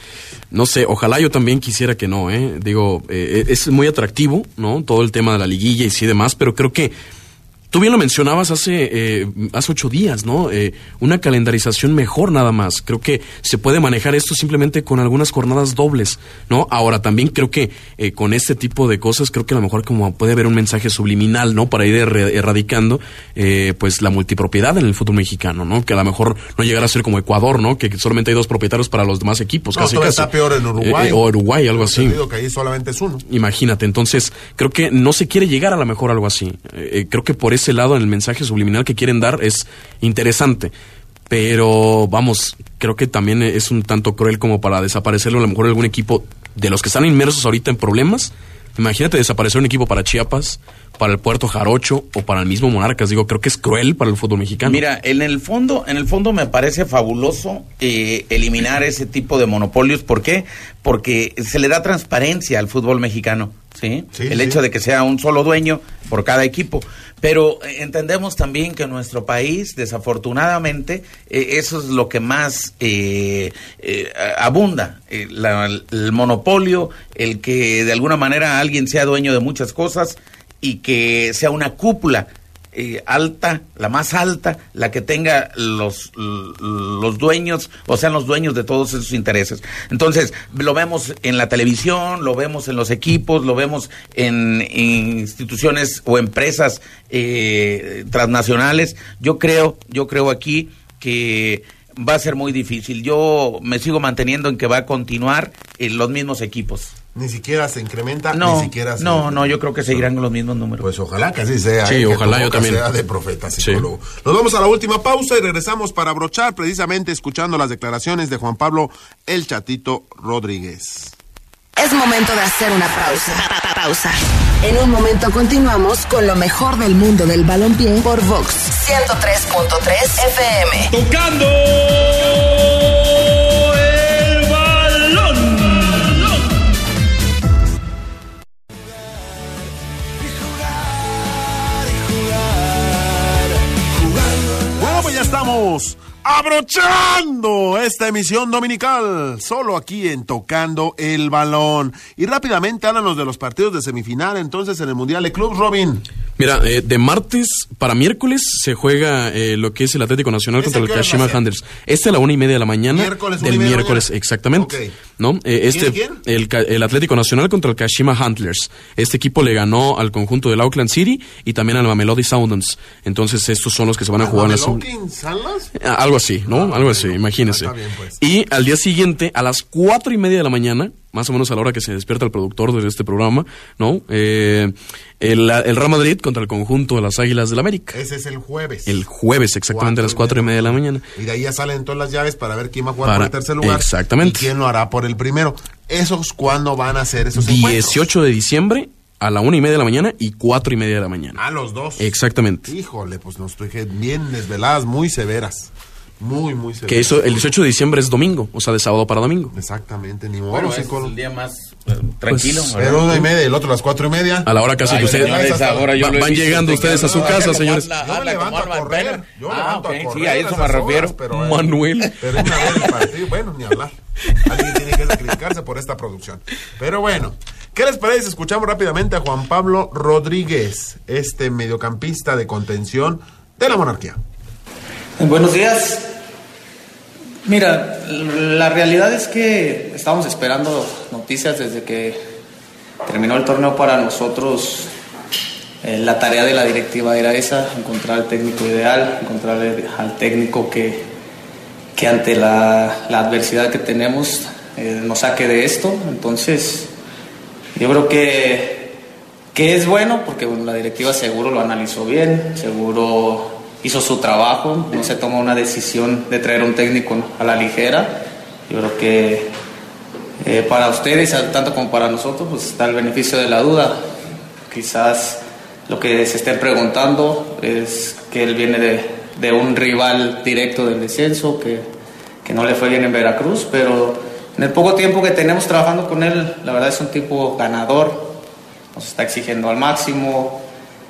No sé, ojalá yo también quisiera que no, Digo, es muy atractivo, ¿no? Todo el tema de la liguilla y sí demás, pero creo que tú bien lo mencionabas hace 8 días, ¿no? Una calendarización mejor nada más. Creo que se puede manejar esto simplemente con algunas jornadas dobles, ¿no? Ahora, también creo que con este tipo de cosas, creo que a lo mejor como puede haber un mensaje subliminal, ¿no? Para ir erradicando, pues, la multipropiedad en el fútbol mexicano, ¿no? Que a lo mejor no llegará a ser como Ecuador, ¿no? Que solamente hay 2 propietarios para los demás equipos. No, casi. Está peor en Uruguay. O Uruguay, algo así. Que ahí solamente es 1. Imagínate, entonces, creo que no se quiere llegar a lo mejor a algo así. Creo que por ese lado, en el mensaje subliminal que quieren dar es interesante. pero vamos, creo que también es un tanto cruel como para desaparecerlo a lo mejor algún equipo de los que están inmersos ahorita en problemas. Imagínate desaparecer un equipo para Chiapas, para el Puerto Jarocho o para el mismo Monarcas. Digo, creo que es cruel para el fútbol mexicano. Mira, en el fondo me parece fabuloso eliminar ese tipo de monopolios. ¿Por qué? Porque se le da transparencia al fútbol mexicano, ¿sí? El hecho de que sea un solo dueño por cada equipo. Pero entendemos también que en nuestro país, desafortunadamente, eso es lo que más abunda, el monopolio, el que de alguna manera alguien sea dueño de muchas cosas y que sea una cúpula alta, la más alta, la que tenga los dueños, o sean los dueños de todos esos intereses. Entonces, lo vemos en la televisión, lo vemos en los equipos, lo vemos en instituciones o empresas transnacionales. Yo creo aquí que va a ser muy difícil. Yo me sigo manteniendo en que va a continuar los mismos equipos. Ni siquiera se incrementa, No, ni siquiera se... no, yo creo que seguirán con los mismos números. Pues ojalá que así sea. Sí, ojalá yo también. Sea de profeta psicólogo. Sí. Nos vamos a la última pausa y regresamos para brochar, precisamente escuchando las declaraciones de Juan Pablo El Chatito Rodríguez. Es momento de hacer una pausa. En un momento continuamos con lo mejor del mundo del balompié por Vox 103.3 FM. Tocando el balón. Bueno, pues ya estamos abrochando esta emisión dominical, solo aquí en Tocando el Balón. Y rápidamente háblanos de los partidos de semifinal entonces en el Mundial de Clubs, Robin. Mira, de martes para miércoles se juega lo que es el Atlético Nacional contra el Kashima Antlers. A la 1:30 de la mañana. Del miércoles, exactamente. Okay. ¿No? ¿Quién? El Atlético Nacional contra el Kashima Antlers. Este equipo le ganó al conjunto del Auckland City y también al Mamelodi Sundowns. Entonces estos son los que se van a jugar en la algo así, ¿no? Algo así, imagínense. Bien, pues. Y al día siguiente, a las 4:30 de la mañana, más o menos a la hora que se despierta el productor de este programa, ¿no? El Real Madrid contra el conjunto de las Águilas del América. Ese es el jueves. El jueves, exactamente, a las 4:30 de la mañana. Y de ahí ya salen todas las llaves para ver quién va a jugar por el tercer lugar. Exactamente. Y quién lo hará por el primero. ¿Esos cuándo van a ser esos 18 encuentros? de diciembre a la 1:30 de la mañana y 4:30 de la mañana. Ah, los dos. Exactamente. Híjole, pues nos traje bien desveladas, muy severas. Muy severas. Que eso, el 18 de diciembre es domingo, o sea, de sábado para domingo. Exactamente, ni modo. Bueno, es el día más tranquilo. Pues, pero 1:30, el otro a las 4:30. A la hora casi que ustedes van llegando ustedes a su casa, señores. Yo me levanto a correr. Yo levanto a correr. Sí, a eso me refiero. Manuel. Pero una vez el partido, bueno, ni hablar. Alguien tiene que sacrificarse por esta producción. Pero bueno, ¿qué les parece? Escuchamos rápidamente a Juan Pablo Rodríguez, este mediocampista de contención de la Monarquía. Buenos días. Mira, la realidad es que estábamos esperando noticias desde que terminó el torneo. Para nosotros la tarea de la directiva era esa, encontrar al técnico ideal, encontrar al técnico que ante la adversidad que tenemos nos saque de esto. Entonces yo creo que es bueno porque bueno, la directiva seguro lo analizó bien, seguro hizo su trabajo, no se tomó una decisión de traer un técnico a la ligera. Yo creo que para ustedes, tanto como para nosotros, pues está el beneficio de la duda. Quizás lo que se estén preguntando es que él viene de un rival directo del descenso, que no le fue bien en Veracruz, pero en el poco tiempo que tenemos trabajando con él, la verdad es un tipo ganador, nos está exigiendo al máximo,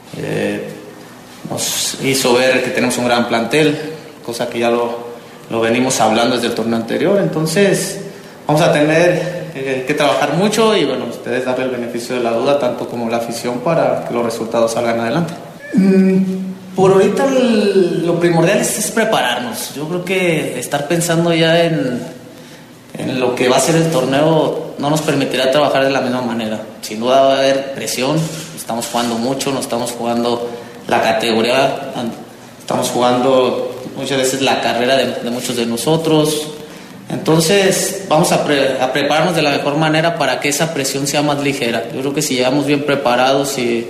nos hizo ver que tenemos un gran plantel, cosa que ya lo venimos hablando desde el torneo anterior. Entonces vamos a tener que trabajar mucho y bueno, ustedes darle el beneficio de la duda, tanto como la afición, para que los resultados salgan adelante. Por ahorita lo primordial es prepararnos. Yo creo que estar pensando ya en lo que va a ser el torneo no nos permitirá trabajar de la misma manera. Sin duda va a haber presión, estamos jugando mucho, no estamos jugando la categoría, estamos jugando muchas veces la carrera de muchos de nosotros. Entonces vamos a prepararnos de la mejor manera para que esa presión sea más ligera. Yo creo que si llegamos bien preparados y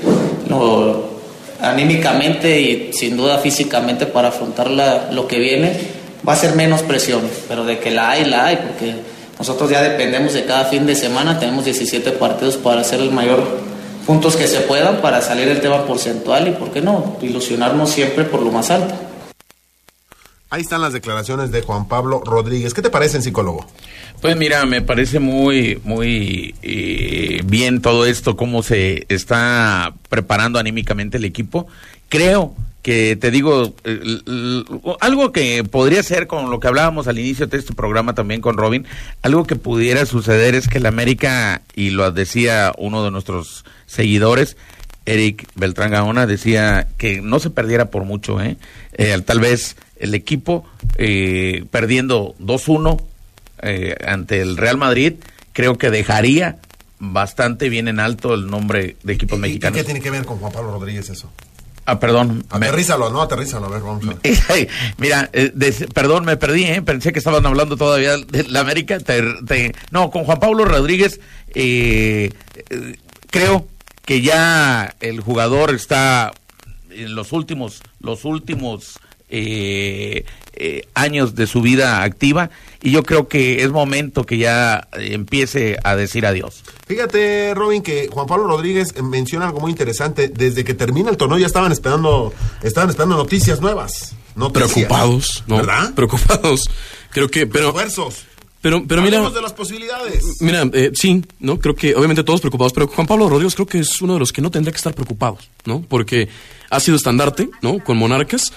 anímicamente y sin duda físicamente para afrontar lo que viene, va a ser menos presión, pero de que la hay, porque nosotros ya dependemos de cada fin de semana, tenemos 17 partidos para hacer el mayor puntos que se puedan para salir del tema porcentual y, ¿por qué no?, ilusionarnos siempre por lo más alto. Ahí están las declaraciones de Juan Pablo Rodríguez. ¿Qué te parecen, psicólogo? Pues mira, me parece muy bien todo esto, cómo se está preparando anímicamente el equipo. Creo que, te digo, algo que podría ser con lo que hablábamos al inicio de este programa también con Robin, algo que pudiera suceder es que el América, y lo decía uno de nuestros seguidores, Eric Beltrán Gaona, decía que no se perdiera por mucho, tal vez el equipo perdiendo 2-1 ante el Real Madrid, creo que dejaría bastante bien en alto el nombre de equipos mexicanos. ¿Qué tiene que ver con Juan Pablo Rodríguez eso? Perdón. Aterrízalo, a ver, vamos a ver. Mira, perdón, me perdí, pensé que estaban hablando todavía de la América. No, con Juan Pablo Rodríguez, creo que ya el jugador está en los últimos años de su vida activa, y yo creo que es momento que ya empiece a decir adiós. Fíjate, Robin, que Juan Pablo Rodríguez menciona algo muy interesante. Desde que termina el torneo ya estaban esperando noticias nuevas. Preocupados, ¿no? ¿Verdad? Preocupados. Creo que, pero... Esfuerzos. Pero mira, hablemos de las posibilidades. Mira, sí, ¿no? Creo que obviamente todos preocupados, pero Juan Pablo Rodríguez creo que es uno de los que no tendría que estar preocupados, ¿no? Porque ha sido estandarte, ¿no? Con Monarcas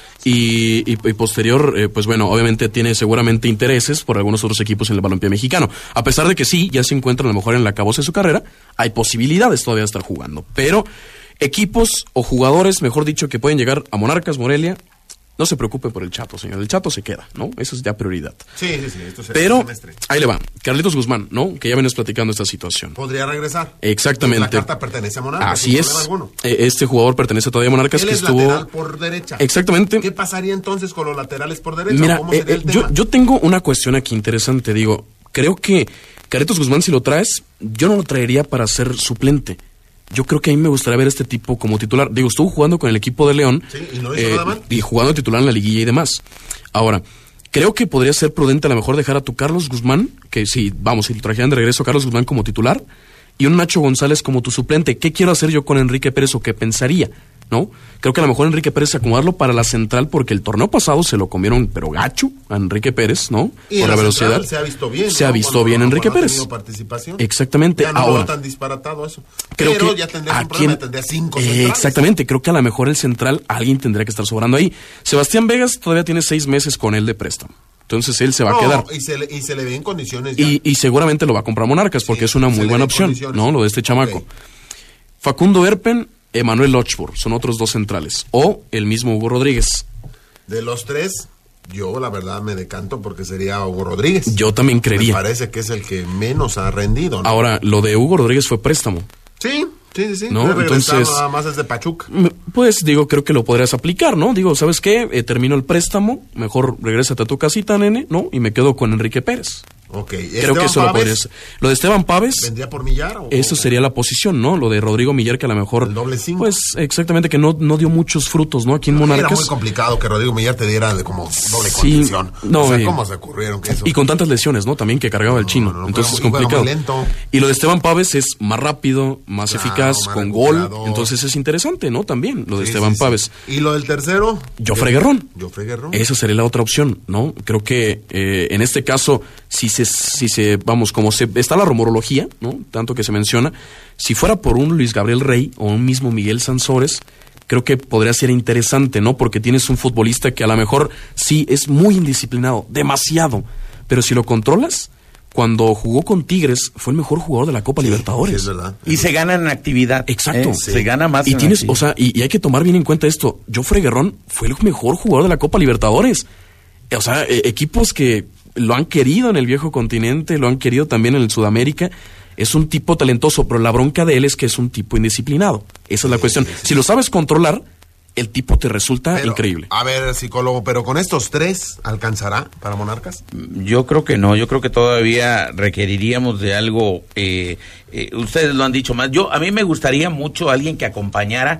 y posterior, pues bueno, obviamente tiene seguramente intereses por algunos otros equipos en el balompié mexicano. A pesar de que sí, ya se encuentra a lo mejor en la acabose de su carrera, hay posibilidades todavía de estar jugando. Pero equipos o jugadores, mejor dicho, que pueden llegar a Monarcas, Morelia, no se preocupe por el Chato, señor. El Chato se queda, ¿no? Eso es ya prioridad. Sí. Esto pero, semestre. Ahí le va. Carlitos Guzmán, ¿no? Que ya vienes platicando esta situación. ¿Podría regresar? Exactamente. La carta pertenece a Monarcas. Así es. Este jugador pertenece todavía a Monarcas. Él que es estuvo lateral por derecha. Exactamente. ¿Qué pasaría entonces con los laterales por derecha? Mira, ¿Cómo sería el tema? Yo tengo una cuestión aquí interesante. Digo, creo que Carlitos Guzmán, si lo traes, yo no lo traería para ser suplente. Yo creo que a mí me gustaría ver a este tipo como titular. Digo, estuvo jugando con el equipo de León. Sí, y no hizo nada mal. Y jugando de titular en la liguilla y demás. Ahora, creo que podría ser prudente a lo mejor dejar a tu Carlos Guzmán, que si lo trajeran de regreso a Carlos Guzmán como titular, y un Nacho González como tu suplente. ¿Qué quiero hacer yo con Enrique Pérez o qué pensaría? ¿No? Creo que a lo mejor Enrique Pérez acomodarlo para la central, porque el torneo pasado se lo comieron, pero gacho, a Enrique Pérez, ¿no? Y por la velocidad. Se ha visto bien. Se ha visto bien Enrique Pérez. Participación. Exactamente. Ya no ahora, veo tan disparatado eso. Creo pero que ya tendrías un problema, tendrías 5 centrales. Exactamente. Creo que a lo mejor el central, alguien tendría que estar sobrando ahí. Sebastián Vegas todavía tiene 6 meses con él de préstamo. Entonces él se va a quedar. Y se le ve en condiciones ya. Y seguramente lo va a comprar Monarcas, porque es una muy buena opción, ¿no? Lo de este chamaco. Okay. Facundo Erpen, Emanuel Lochbor, son otros 2 centrales. O el mismo Hugo Rodríguez. De los 3, yo la verdad me decanto porque sería Hugo Rodríguez. Yo también creería. Me parece que es el que menos ha rendido, ¿no? Ahora, lo de Hugo Rodríguez fue préstamo. Sí. ¿No? Entonces, nada más es de Pachuca. Pues digo, creo que lo podrías aplicar, ¿no? Digo, ¿sabes qué? Termino el préstamo, mejor regrésate a tu casita, nene, ¿no? Y me quedo con Enrique Pérez. Ok. Creo que eso lo podrías. Lo de Esteban Páez. ¿Vendría por Millar? Eso sería la posición, ¿no? Lo de Rodrigo Millar, que a lo mejor. El doble 5. Pues exactamente, que no dio muchos frutos, ¿no? Aquí en Monarcas. Era muy complicado que Rodrigo Millar te diera de como doble condición. No, o sea, ¿cómo se ocurrieron que eso? Y con tantas lesiones, ¿no? También que cargaba el chino. Entonces es complicado. Muy lento. Y lo de Esteban Páez es más rápido, más eficaz, con gol. Entonces es interesante, ¿no? También lo de Esteban Páez. ¿Y lo del tercero? Joffre Guerrón. Esa sería la otra opción, ¿no? Creo que en este caso, si se vamos, como está la rumorología, ¿no? Tanto que se menciona, si fuera por un Luis Gabriel Rey o un mismo Miguel Sansores, creo que podría ser interesante, ¿no? Porque tienes un futbolista que a lo mejor sí es muy indisciplinado, demasiado, pero si lo controlas, cuando jugó con Tigres fue el mejor jugador de la Copa Libertadores. Sí, es verdad. Y se gana en actividad. Exacto. Se gana más. Y tienes, o sea, y hay que tomar bien en cuenta esto. Joffre Guerrón fue el mejor jugador de la Copa Libertadores. O sea, equipos que lo han querido en el viejo continente, lo han querido también en el Sudamérica. Es un tipo talentoso, pero la bronca de él es que es un tipo indisciplinado. Esa es la cuestión. Si lo sabes controlar, el tipo te resulta increíble. A ver, psicólogo, pero con estos 3, ¿alcanzará para Monarcas? Yo creo que no, yo creo que todavía requeriríamos de algo, ustedes lo han dicho más. A mí me gustaría mucho alguien que acompañara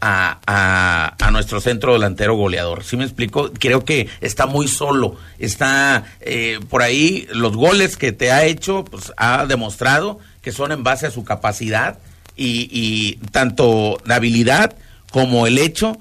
a nuestro centro delantero goleador. ¿Sí me explico? Creo que está muy solo. Está por ahí, los goles que te ha hecho, pues ha demostrado que son en base a su capacidad y tanto la habilidad como el hecho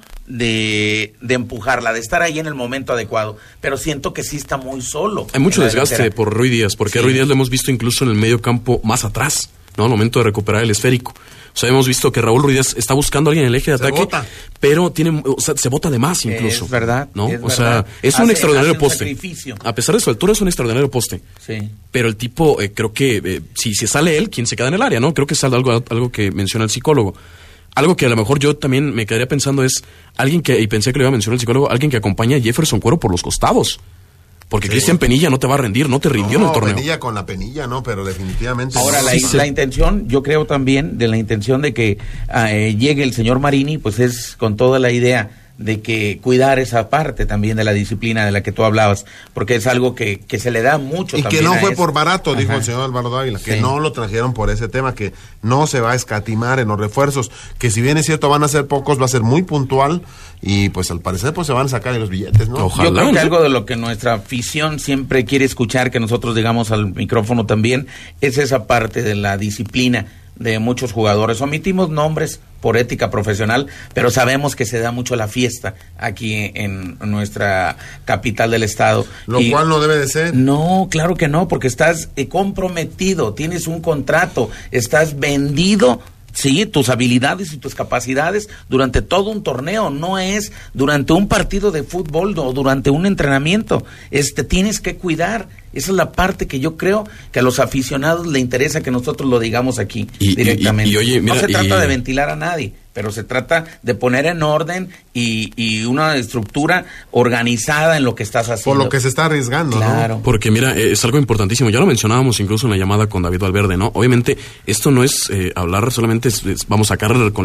de empujarla, de estar ahí en el momento adecuado, pero siento que sí está muy solo. Hay mucho desgaste por Ruiz Díaz, porque a Ruiz Díaz lo hemos visto incluso en el medio campo más atrás, ¿no? Al momento de recuperar el esférico. O sea, hemos visto que Raúl Ruiz Díaz está buscando a alguien en el eje de ataque, pero se bota de más incluso. Es verdad. ¿no? Es o sea, es un extraordinario poste. Sacrificio. A pesar de su altura, es un extraordinario poste. Sí. Pero el tipo, creo que si sale él, ¿quién se queda en el área? ¿No? Creo que es algo que menciona el psicólogo. Algo que a lo mejor yo también me quedaría pensando es alguien que, y pensé que lo iba a mencionar el psicólogo, alguien que acompaña a Jefferson Cuero por los costados. Porque Cristian Penilla no te va a rendir, no te rindió en el torneo. Penilla con la penilla, no, pero definitivamente. Ahora, la intención, yo creo también, de la intención de que llegue el señor Marini, pues es con toda la idea de que cuidar esa parte también de la disciplina de la que tú hablabas, porque es algo que se le da mucho y también. Y que no fue por barato, dijo el señor Álvaro Dávila, que no lo trajeron por ese tema, que no se va a escatimar en los refuerzos, que si bien es cierto van a ser pocos, va a ser muy puntual y pues al parecer pues se van a sacar en los billetes, ¿no? Ojalá. Yo creo que algo de lo que nuestra afición siempre quiere escuchar, que nosotros digamos al micrófono también, es esa parte de la disciplina de muchos jugadores. Omitimos nombres por ética profesional, pero sabemos que se da mucho la fiesta aquí en nuestra capital del estado. Lo cual no debe de ser. No, claro que no, porque estás comprometido, tienes un contrato, estás vendido. Sí, tus habilidades y tus capacidades durante todo un torneo, no es durante un partido de fútbol o durante un entrenamiento. Tienes que cuidar. Esa es la parte que yo creo que a los aficionados le interesa que nosotros lo digamos aquí directamente. Oye, mira, no se trata de ventilar a nadie, pero se trata de poner en orden y una estructura organizada en lo que estás haciendo. Por lo que se está arriesgando, claro. ¿no? Porque mira, es algo importantísimo. Ya lo mencionábamos incluso en la llamada con David Valverde, ¿no? Obviamente, esto no es hablar solamente, vamos a sacar con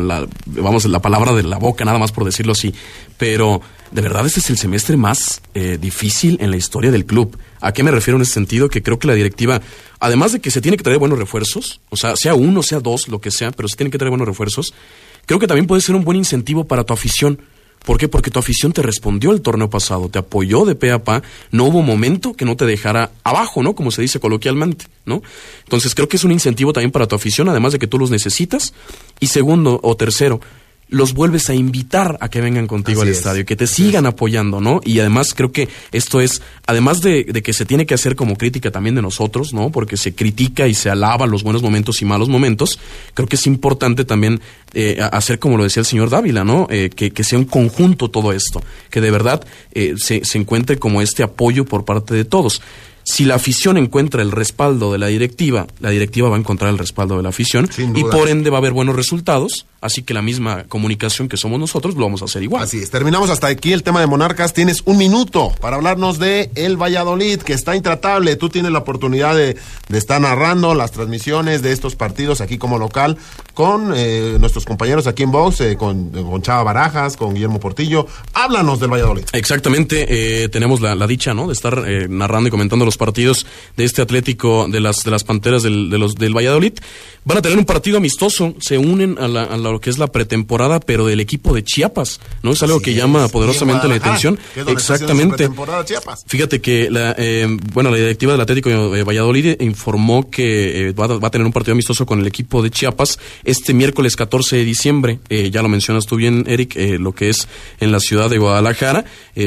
la palabra de la boca, nada más por decirlo así. Pero, de verdad, este es el semestre más difícil en la historia del club. ¿A qué me refiero en ese sentido? Que creo que la directiva, además de que se tiene que traer buenos refuerzos, o sea uno, sea dos, lo que sea, pero se tienen que traer buenos refuerzos, creo que también puede ser un buen incentivo para tu afición. ¿Por qué? Porque tu afición te respondió el torneo pasado, te apoyó de pe a pa, no hubo momento que no te dejara abajo, ¿no? Como se dice coloquialmente, ¿no? Entonces creo que es un incentivo también para tu afición, además de que tú los necesitas. Y segundo o tercero, los vuelves a invitar a que vengan contigo al estadio, que te sigan apoyando, ¿no? Y además creo que esto es, además de que se tiene que hacer como crítica también de nosotros, ¿no? Porque se critica y se alaba los buenos momentos y malos momentos, creo que es importante también hacer como lo decía el señor Dávila, ¿no? Que sea un conjunto todo esto, que de verdad se encuentre como este apoyo por parte de todos. Si la afición encuentra el respaldo de la directiva va a encontrar el respaldo de la afición y por ende va a haber buenos resultados, así que la misma comunicación que somos nosotros lo vamos a hacer igual. Así es, terminamos hasta aquí el tema de Monarcas. Tienes un minuto para hablarnos de el Valladolid, que está intratable. Tú tienes la oportunidad de estar narrando las transmisiones de estos partidos aquí como local con nuestros compañeros aquí en Vox, con Chava Barajas, con Guillermo Portillo. Háblanos del Valladolid. Exactamente, tenemos la dicha, ¿no? De estar narrando y comentando los partidos de este Atlético de las Panteras del Valladolid. Van a tener un partido amistoso, se unen a lo que es la pretemporada, pero del equipo de Chiapas, ¿no? Es algo que llama poderosamente la atención. Exactamente. Fíjate que la directiva del Atlético de Valladolid informó que va a tener un partido amistoso con el equipo de Chiapas este miércoles 14 de diciembre. Ya lo mencionas tú bien, Eric, lo que es en la ciudad de Guadalajara.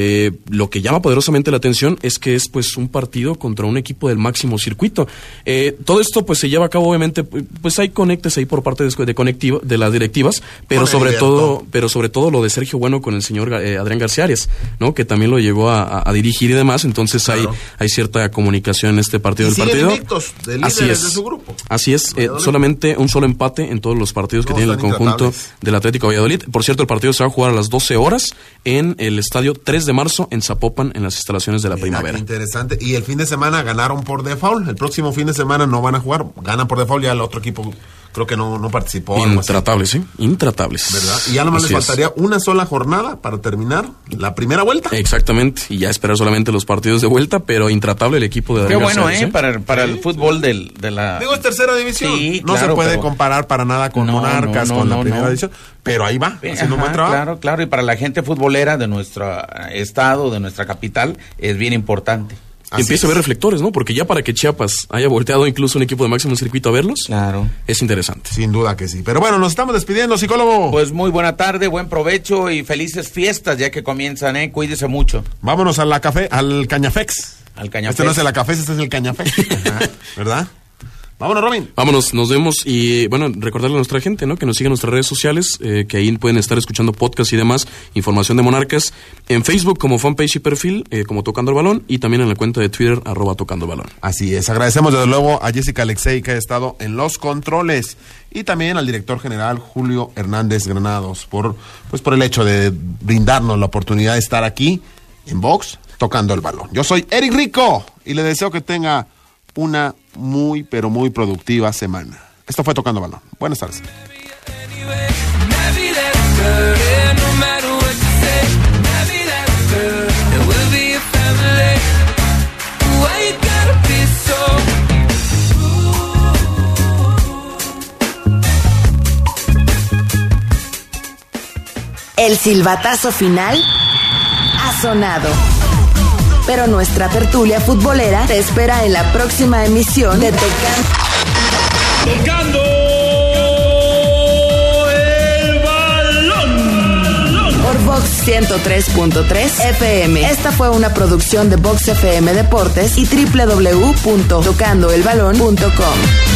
Lo que llama poderosamente la atención es que es pues un partido contra un equipo del máximo circuito. Todo esto pues se lleva a cabo, obviamente, pues hay conectes ahí por parte de las directivas, pero sobre todo lo de Sergio Bueno con el señor Adrián García Arias, ¿no? Que también lo llegó a dirigir y demás, entonces claro. hay cierta comunicación en este partido del partido. Así es. De su grupo. Así es, solamente un solo empate en todos los partidos que tiene el conjunto del Atlético Valladolid. Por cierto, el partido se va a jugar a las 12 horas en el estadio 3 de marzo en Zapopan, en las instalaciones de la Primavera. Interesante. Y el fin de semana ganaron por default. El próximo fin de semana no van a jugar. Ganan por default, ya el otro equipo creo que no participó. Intratables, intratables. ¿Verdad? Y ya nomás les faltaría una sola jornada para terminar la primera vuelta. Exactamente, y ya esperar solamente los partidos de vuelta, pero intratable el equipo de Qué bueno, para el fútbol de la... Digo, es tercera división. Sí, no claro, se puede comparar para nada con Monarcas, con la primera división, pero ahí va, haciendo un buen trabajo. Claro, y para la gente futbolera de nuestro estado, de nuestra capital, es bien importante. Y empieza a haber reflectores, ¿no? Porque ya para que Chiapas haya volteado incluso un equipo de máximo circuito a verlos, claro, es interesante. Sin duda que sí. Pero bueno, nos estamos despidiendo, psicólogo. Pues muy buena tarde, buen provecho y felices fiestas ya que comienzan, cuídese mucho. Vámonos al Cañafex. Al Cañafex. Este no es el Acafés, este es el Cañafex. ¿Verdad? Vámonos, Robin. Vámonos, nos vemos y bueno, recordarle a nuestra gente, ¿no? Que nos siga en nuestras redes sociales, que ahí pueden estar escuchando podcasts y demás, información de Monarcas, en Facebook como fanpage y perfil, como Tocando el Balón, y también en la cuenta de Twitter, ¡Tocando el Balón! Así es, agradecemos desde luego a Jessica Alexei que ha estado en los controles, y también al director general Julio Hernández Granados por el hecho de brindarnos la oportunidad de estar aquí en Vox Tocando el Balón. Yo soy Eric Rico y le deseo que tenga una muy, pero muy productiva semana. Esto fue Tocando Balón. Buenas tardes. El silbatazo final ha sonado. Pero nuestra tertulia futbolera te espera en la próxima emisión de Tocando el Balón por Vox 103.3 FM. Esta fue una producción de Vox FM Deportes y www.tocandoelbalon.com.